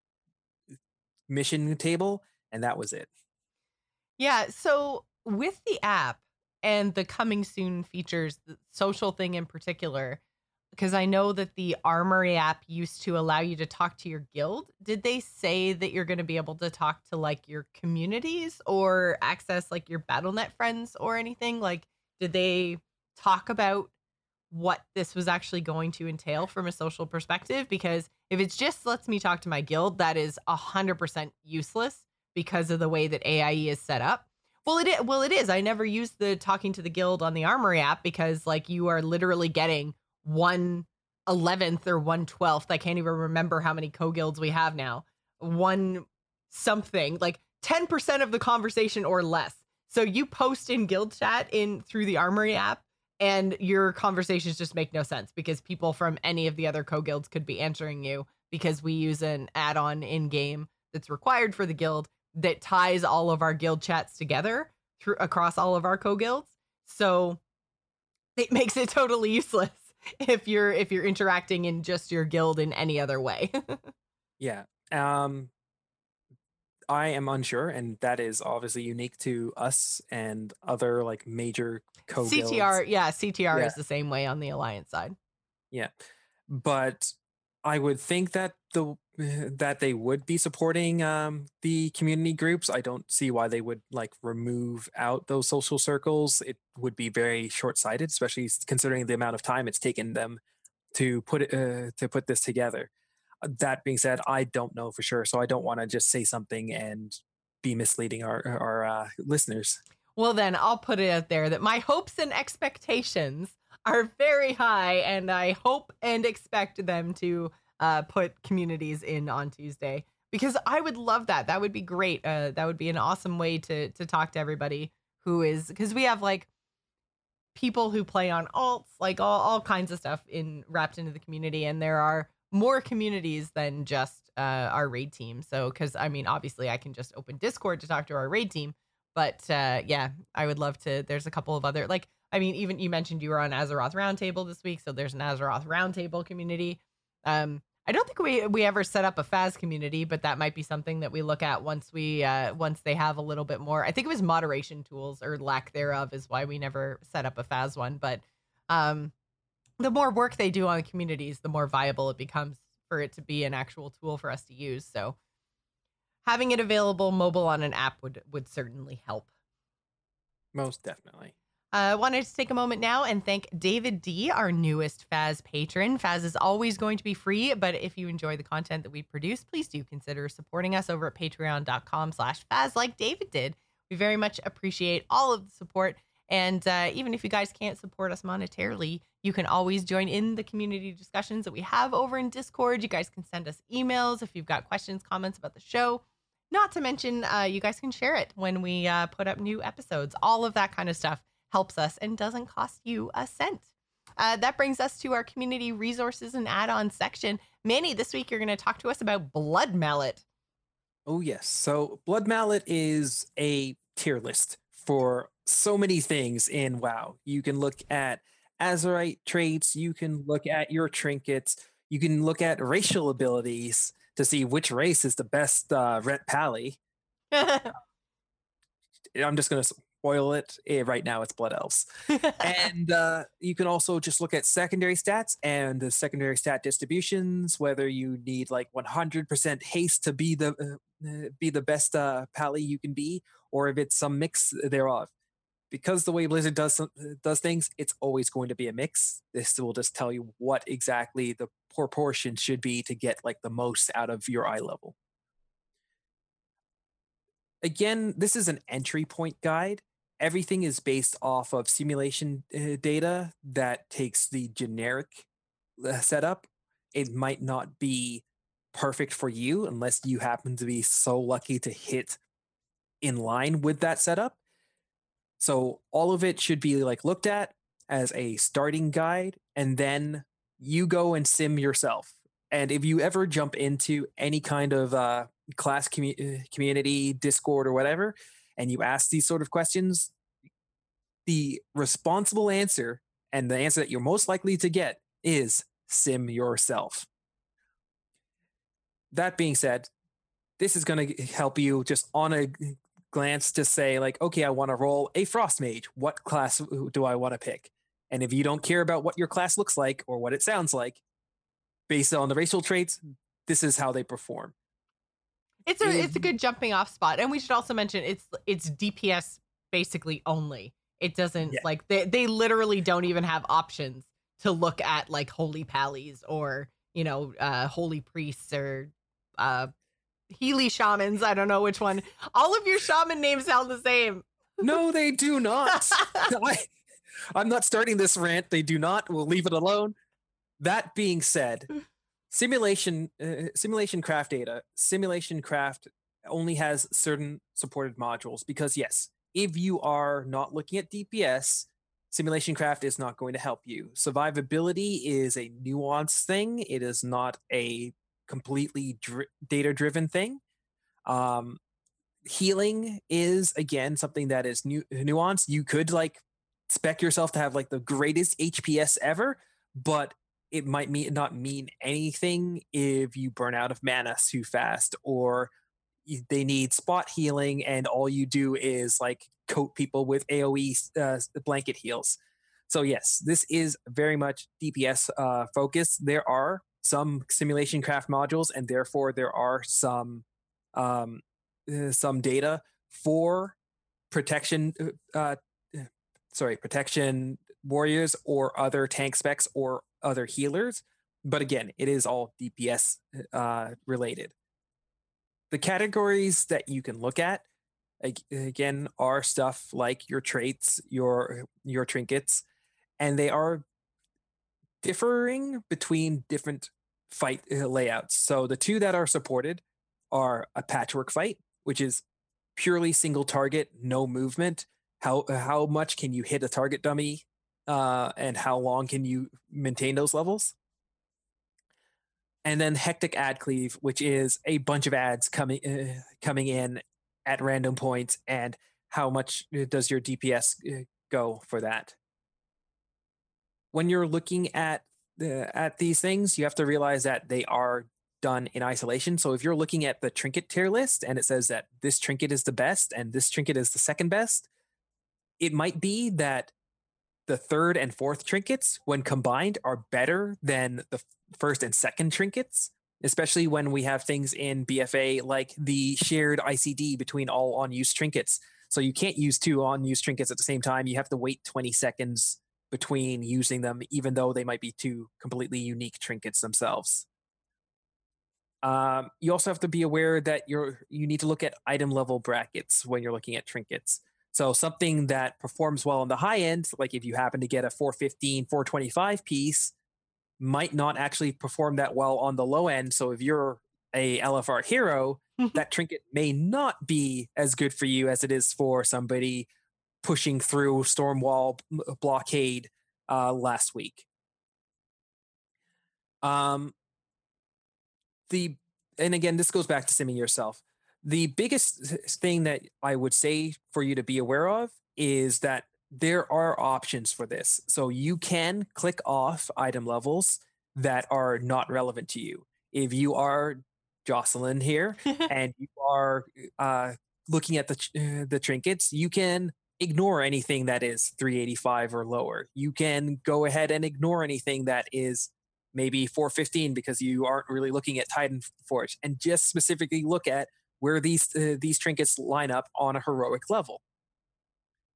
mission table, and that was it. Yeah, so with the app and the coming soon features, the social thing in particular, because I know that the Armory app used to allow you to talk to your guild. Did they say that you're going to be able to talk to like your communities or access like your battle dot net friends or anything? Like, did they talk about what this was actually going to entail from a social perspective? Because if it's just lets me talk to my guild, that is one hundred percent useless because of the way that A I E is set up. Well, it is, well, it is. I never used the talking to the guild on the Armory app because like you are literally getting one eleventh or one twelfth. I can't even remember how many co-guilds we have now. One something like ten percent of the conversation or less. So you post in guild chat in through the Armory app and your conversations just make no sense because people from any of the other co-guilds could be answering you because we use an add-on in game that's required for the guild that ties all of our guild chats together through across all of our co-guilds. So it makes it totally useless if you're if you're interacting in just your guild in any other way. Yeah. Um, I am unsure, and that is obviously unique to us and other like major C T R, co-guilds. yeah, C T R Yeah, is the same way on the Alliance side. yeah. But I would think that the that they would be supporting um, the community groups. I don't see why they would like remove out those social circles. It would be very short-sighted, especially s- considering the amount of time it's taken them to put it uh, to put this together. Uh, That being said, I don't know for sure, so I don't want to just say something and be misleading our our uh, listeners. Well, then I'll put it out there that my hopes and expectations are very high, and I hope and expect them to uh, put communities in on Tuesday because I would love that. That would be great. Uh, that would be an awesome way to to talk to everybody who is because we have like people who play on alts, like all, all kinds of stuff in wrapped into the community. And there are more communities than just uh, our raid team. So, because I mean, obviously, I can just open Discord to talk to our raid team. But uh, yeah, I would love to. There's a couple of other, like, I mean, even you mentioned you were on Azeroth Roundtable this week. So there's an Azeroth Roundtable community. Um, I don't think we we ever set up a F A S community, but that might be something that we look at once we uh once they have a little bit more. I think it was moderation tools or lack thereof is why we never set up a F A S one. But um the more work they do on communities, the more viable it becomes for it to be an actual tool for us to use. So having it available mobile on an app would would certainly help. Most definitely. I uh, wanted to take a moment now and thank David D, our newest F A S patron. F A S is always going to be free, but if you enjoy the content that we produce, please do consider supporting us over at patreon.com slash Faz like David did. We very much appreciate all of the support. And uh, even if you guys can't support us monetarily, you can always join in the community discussions that we have over in Discord. You guys can send us emails if you've got questions, comments about the show. Not to mention, uh, you guys can share it when we uh, put up new episodes. All of that kind of stuff helps us and doesn't cost you a cent. Uh, that brings us to our community resources and add-on section. Manny, this week you're going to talk to us about Blood Mallet. Oh yes. So Blood Mallet is a tier list for so many things in WoW. You can look at Azerite traits, you can look at your trinkets, you can look at racial abilities to see which race is the best uh, Ret Pally. I'm just going to spoil it. Eh, right now, it's Blood Elves. And uh, you can also just look at secondary stats and the secondary stat distributions, whether you need like one hundred percent haste to be the uh, uh, be the best uh, pally you can be, or if it's some mix thereof. because the way Blizzard does some- does things, it's always going to be a mix. This will just tell you what exactly the proportion should be to get like the most out of your eye level. Again, this is an entry point guide. Everything is based off of simulation uh, data that takes the generic uh, setup. It might not be perfect for you unless you happen to be so lucky to hit in line with that setup. So all of it should be like looked at as a starting guide, and then you go and sim yourself. And if you ever jump into any kind of uh, class commu- uh, community, Discord, or whatever, and you ask these sort of questions, the responsible answer and the answer that you're most likely to get is sim yourself. That being said, this is going to help you just on a glance to say like, okay, I want to roll a frost mage. What class do I want to pick? And if you don't care about what your class looks like or what it sounds like, based on the racial traits, this is how they perform. It's a it's a good jumping off spot, and we should also mention it's it's D P S basically only. It doesn't yeah. like they they literally don't even have options to look at like holy pallies or you know uh, holy priests or uh, Healy shamans. I don't know which one. All of your shaman names sound the same. No, they do not. I, I'm not starting this rant. They do not. We'll leave it alone. That being said, simulation uh, simulation craft data, simulation craft only has certain supported modules because yes, if you are not looking at D P S, simulation craft is not going to help you. Survivability is a nuanced thing. It is not a completely dr- data driven thing. Um, healing is again something that is nu- nuanced. You could like spec yourself to have like the greatest H P S ever, but it might mean not mean anything if you burn out of mana too fast, or they need spot healing and all you do is like coat people with A O E uh, blanket heals. So yes, this is very much D P S uh, focused. There are some simulation craft modules, and therefore there are some um, uh, some data for protection. Uh, sorry, protection warriors or other tank specs or other healers. But again, it is all D P S uh, related. The categories that you can look at again are stuff like your traits, your your trinkets, and they are differing between different fight layouts. So the two that are supported are a patchwork fight, which is purely single target, no movement. How how much can you hit a target dummy, uh, and how long can you maintain those levels? And then hectic ad cleave, which is a bunch of ads coming uh, coming in at random points, and how much does your D P S go for that? When you're looking at the, at these things, you have to realize that they are done in isolation. So if you're looking at the trinket tier list and it says that this trinket is the best and this trinket is the second best, it might be that the third and fourth trinkets, when combined, are better than the first and second trinkets, especially when we have things in B F A like the shared I C D between all on-use trinkets. So you can't use two on-use trinkets at the same time. You have to wait twenty seconds between using them, even though they might be two completely unique trinkets themselves. Um, you also have to be aware that you're you need to look at item level brackets when you're looking at trinkets. So something that performs well on the high end, like if you happen to get a four fifteen, four twenty-five piece, might not actually perform that well on the low end. So if you're a L F R hero, that trinket may not be as good for you as it is for somebody pushing through Stormwall blockade uh, last week. Um, the and again, this goes back to simming yourself. The biggest thing that I would say for you to be aware of is that there are options for this. So you can click off item levels that are not relevant to you. If you are Jocelyn here and you are uh, looking at the uh, the trinkets, you can ignore anything that is three eighty-five or lower. You can go ahead and ignore anything that is maybe four fifteen because you aren't really looking at Titan Forge, and just specifically look at where these uh, these trinkets line up on a heroic level.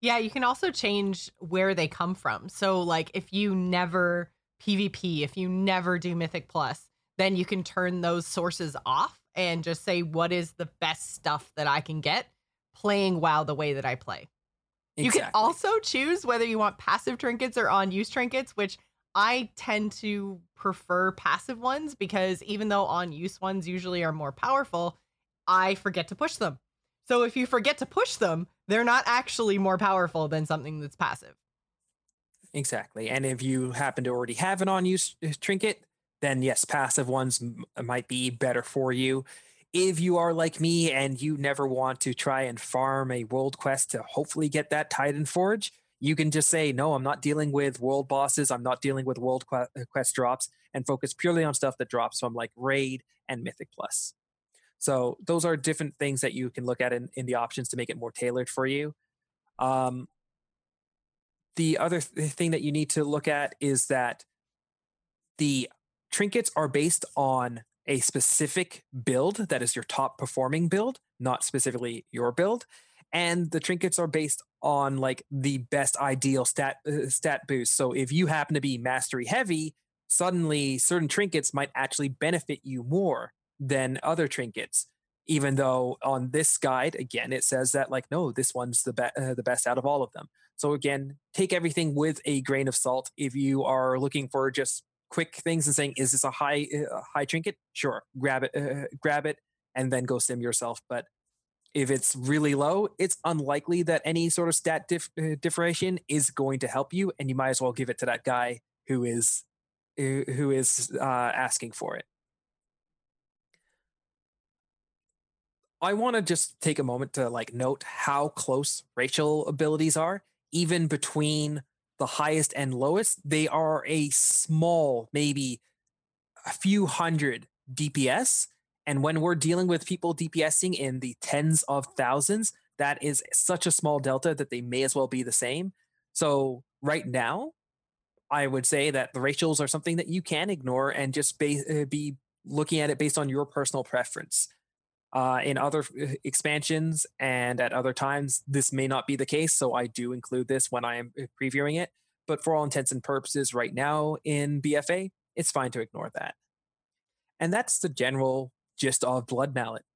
Yeah, you can also change where they come from. So, like, if you never PvP, if you never do Mythic Plus, then you can turn those sources off and just say, what is the best stuff that I can get playing WoW the way that I play? You can Exactly. also choose whether you want passive trinkets or on use trinkets, which I tend to prefer passive ones because even though on use ones usually are more powerful, I forget to push them. So if you forget to push them, they're not actually more powerful than something that's passive. Exactly. And if you happen to already have an on use trinket, then yes, passive ones m- might be better for you. If you are like me and you never want to try and farm a world quest to hopefully get that Titan Forge, you can just say, no, I'm not dealing with world bosses. I'm not dealing with world que- uh, quest drops and focus purely on stuff that drops from like Raid and Mythic Plus. So those are different things that you can look at in, in the options to make it more tailored for you. Um, the other th- thing that you need to look at is that the trinkets are based on a specific build that is your top performing build, not specifically your build. And the trinkets are based on like the best ideal stat uh, stat boost. So if you happen to be mastery heavy, suddenly certain trinkets might actually benefit you more than other trinkets. Even though on this guide, again, it says that like no, this one's the be- uh, the best out of all of them. So again, take everything with a grain of salt. If you are looking for just quick things and saying, "Is this a high uh, high trinket?" Sure, grab it, uh, grab it, and then go sim yourself. But if it's really low, it's unlikely that any sort of stat dif- uh, differentiation is going to help you, and you might as well give it to that guy who is uh, who is uh, asking for it. I want to just take a moment to like note how close racial abilities are, even between the highest and lowest. They are a small, maybe a few hundred D P S. And when we're dealing with people DPSing in the tens of thousands, that is such a small delta that they may as well be the same. So right now, I would say that the racials are something that you can ignore and just ba- uh, be looking at it based on your personal preference. Uh, in other uh, expansions and at other times, this may not be the case. So I do include this when I am uh, previewing it. But for all intents and purposes, right now in B F A, it's fine to ignore that. And that's the general gist of Blood Mallet.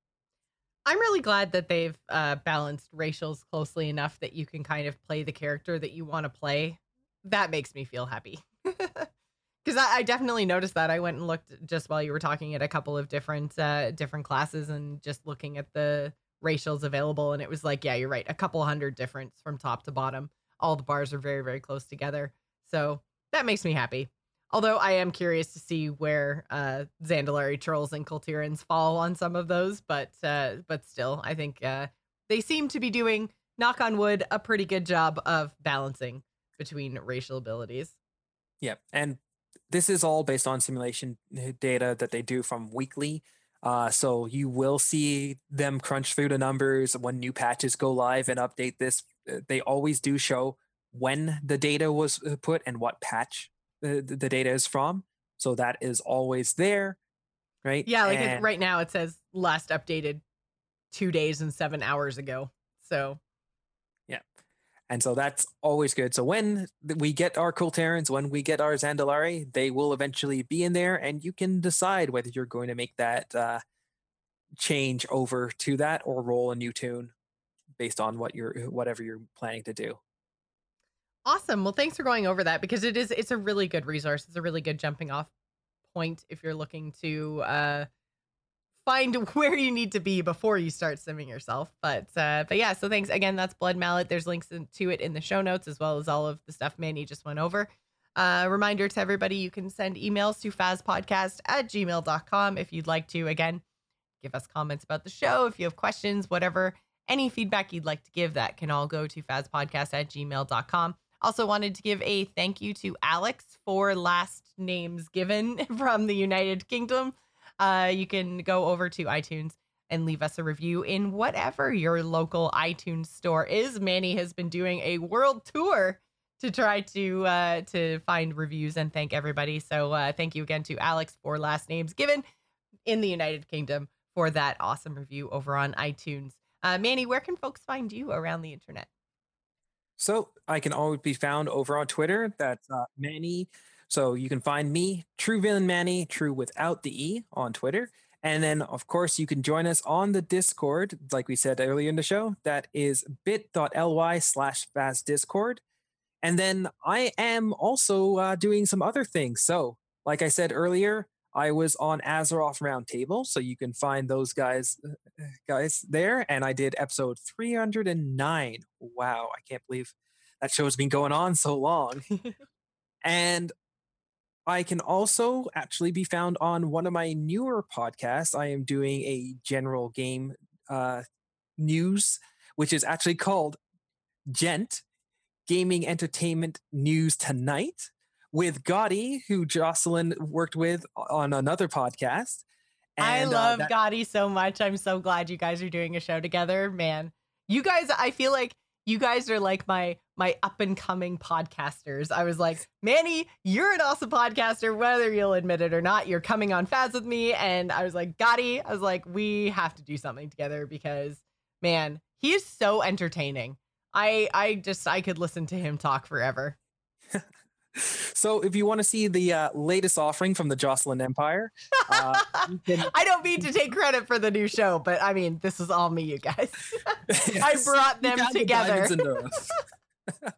I'm really glad that they've uh, balanced racials closely enough that you can kind of play the character that you want to play. That makes me feel happy. Because I, I definitely noticed that. I went and looked just while you were talking at a couple of different uh, different classes and just looking at the racials available, and it was like, yeah, you're right, a couple hundred difference from top to bottom. All the bars are very very close together, so that makes me happy. Although I am curious to see where uh, Zandalari trolls and Kultirans fall on some of those, but uh, but still, I think uh, they seem to be doing, knock on wood, a pretty good job of balancing between racial abilities. Yeah. And this is all based on simulation uh, data that they do from weekly. Uh, so you will see them crunch through the numbers when new patches go live and update this. Uh, They always do show when the data was uh, put and what patch the, the data is from. So that is always there, right? Yeah, like it, And right now it says last updated two days and seven hours ago. So yeah. And so that's always good. So when we get our Kulterans, when we get our Zandalari, they will eventually be in there, and you can decide whether you're going to make that uh, change over to that or roll a new tune based on what you're whatever you're planning to do. awesome. Well, thanks for going over that because it is it's a really good resource. It's a really good jumping off point if you're looking to uh find where you need to be before you start simming yourself. But uh but yeah, so thanks again. That's Blood Mallet. There's links in, to it in the show notes as well as all of the stuff Manny just went over. Uh reminder to everybody, you can send emails to fazpodcast at gmail dot com if you'd like to. Again, give us comments about the show. If you have questions, whatever, any feedback you'd like to give, that can all go to fazpodcast at gmail dot com. Also wanted to give a thank you to Alex for last names given from the United Kingdom. Uh, you can go over to iTunes and leave us a review in whatever your local iTunes store is. Manny has been doing a world tour to try to uh, to find reviews and thank everybody. So uh, thank you again to Alex for last names given in the United Kingdom for that awesome review over on iTunes. Uh, Manny, where can folks find you around the internet? So I can always be found over on Twitter. That's uh, Manny. So you can find me, True Villain Manny, True without the E, on Twitter. And then, of course, you can join us on the Discord, like we said earlier in the show. That is bit.ly slash fast discord. And then I am also uh, doing some other things. So, like I said earlier, I was on Azeroth Roundtable, so you can find those guys guys there. And I did episode three hundred nine. Wow, I can't believe that show's been going on so long. And I can also actually be found on one of my newer podcasts. I am doing a general game uh, news, which is actually called Gent Gaming Entertainment News Tonight with Gotti, who Jocelyn worked with on another podcast. And, I love uh, that- Gotti so much. I'm so glad you guys are doing a show together, man. You guys, I feel like you guys are like my my up and coming podcasters. I was like, Manny, you're an awesome podcaster, whether you'll admit it or not. You're coming on Faz with me, and I was like, Gotti, I was like, we have to do something together because, man, he is so entertaining. I I just I could listen to him talk forever. So if you want to see the uh, latest offering from the Jocelyn Empire, uh, can... I don't mean to take credit for the new show, but I mean, this is all me, you guys. Yes, I brought them together. The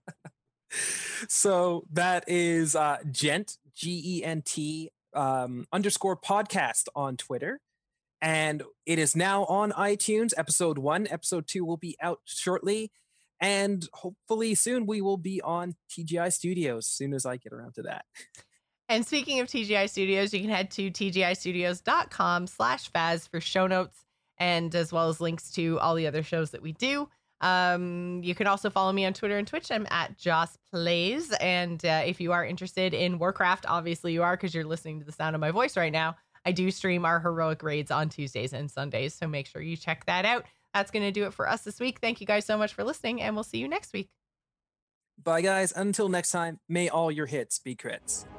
so that is uh, Gent, G E N T um, underscore podcast on Twitter. And it is now on iTunes. Episode one, episode two will be out shortly. And hopefully soon we will be on T G I Studios as soon as I get around to that. And speaking of T G I Studios, you can head to tgistudios.com slash Faz for show notes and as well as links to all the other shows that we do. Um, you can also follow me on Twitter and Twitch. I'm at Joss Plays. And uh, if you are interested in Warcraft, obviously you are because you're listening to the sound of my voice right now. I do stream our heroic raids on Tuesdays and Sundays, so make sure you check that out. That's going to do it for us this week. Thank you guys so much for listening, and we'll see you next week. Bye, guys. Until next time, may all your hits be crits.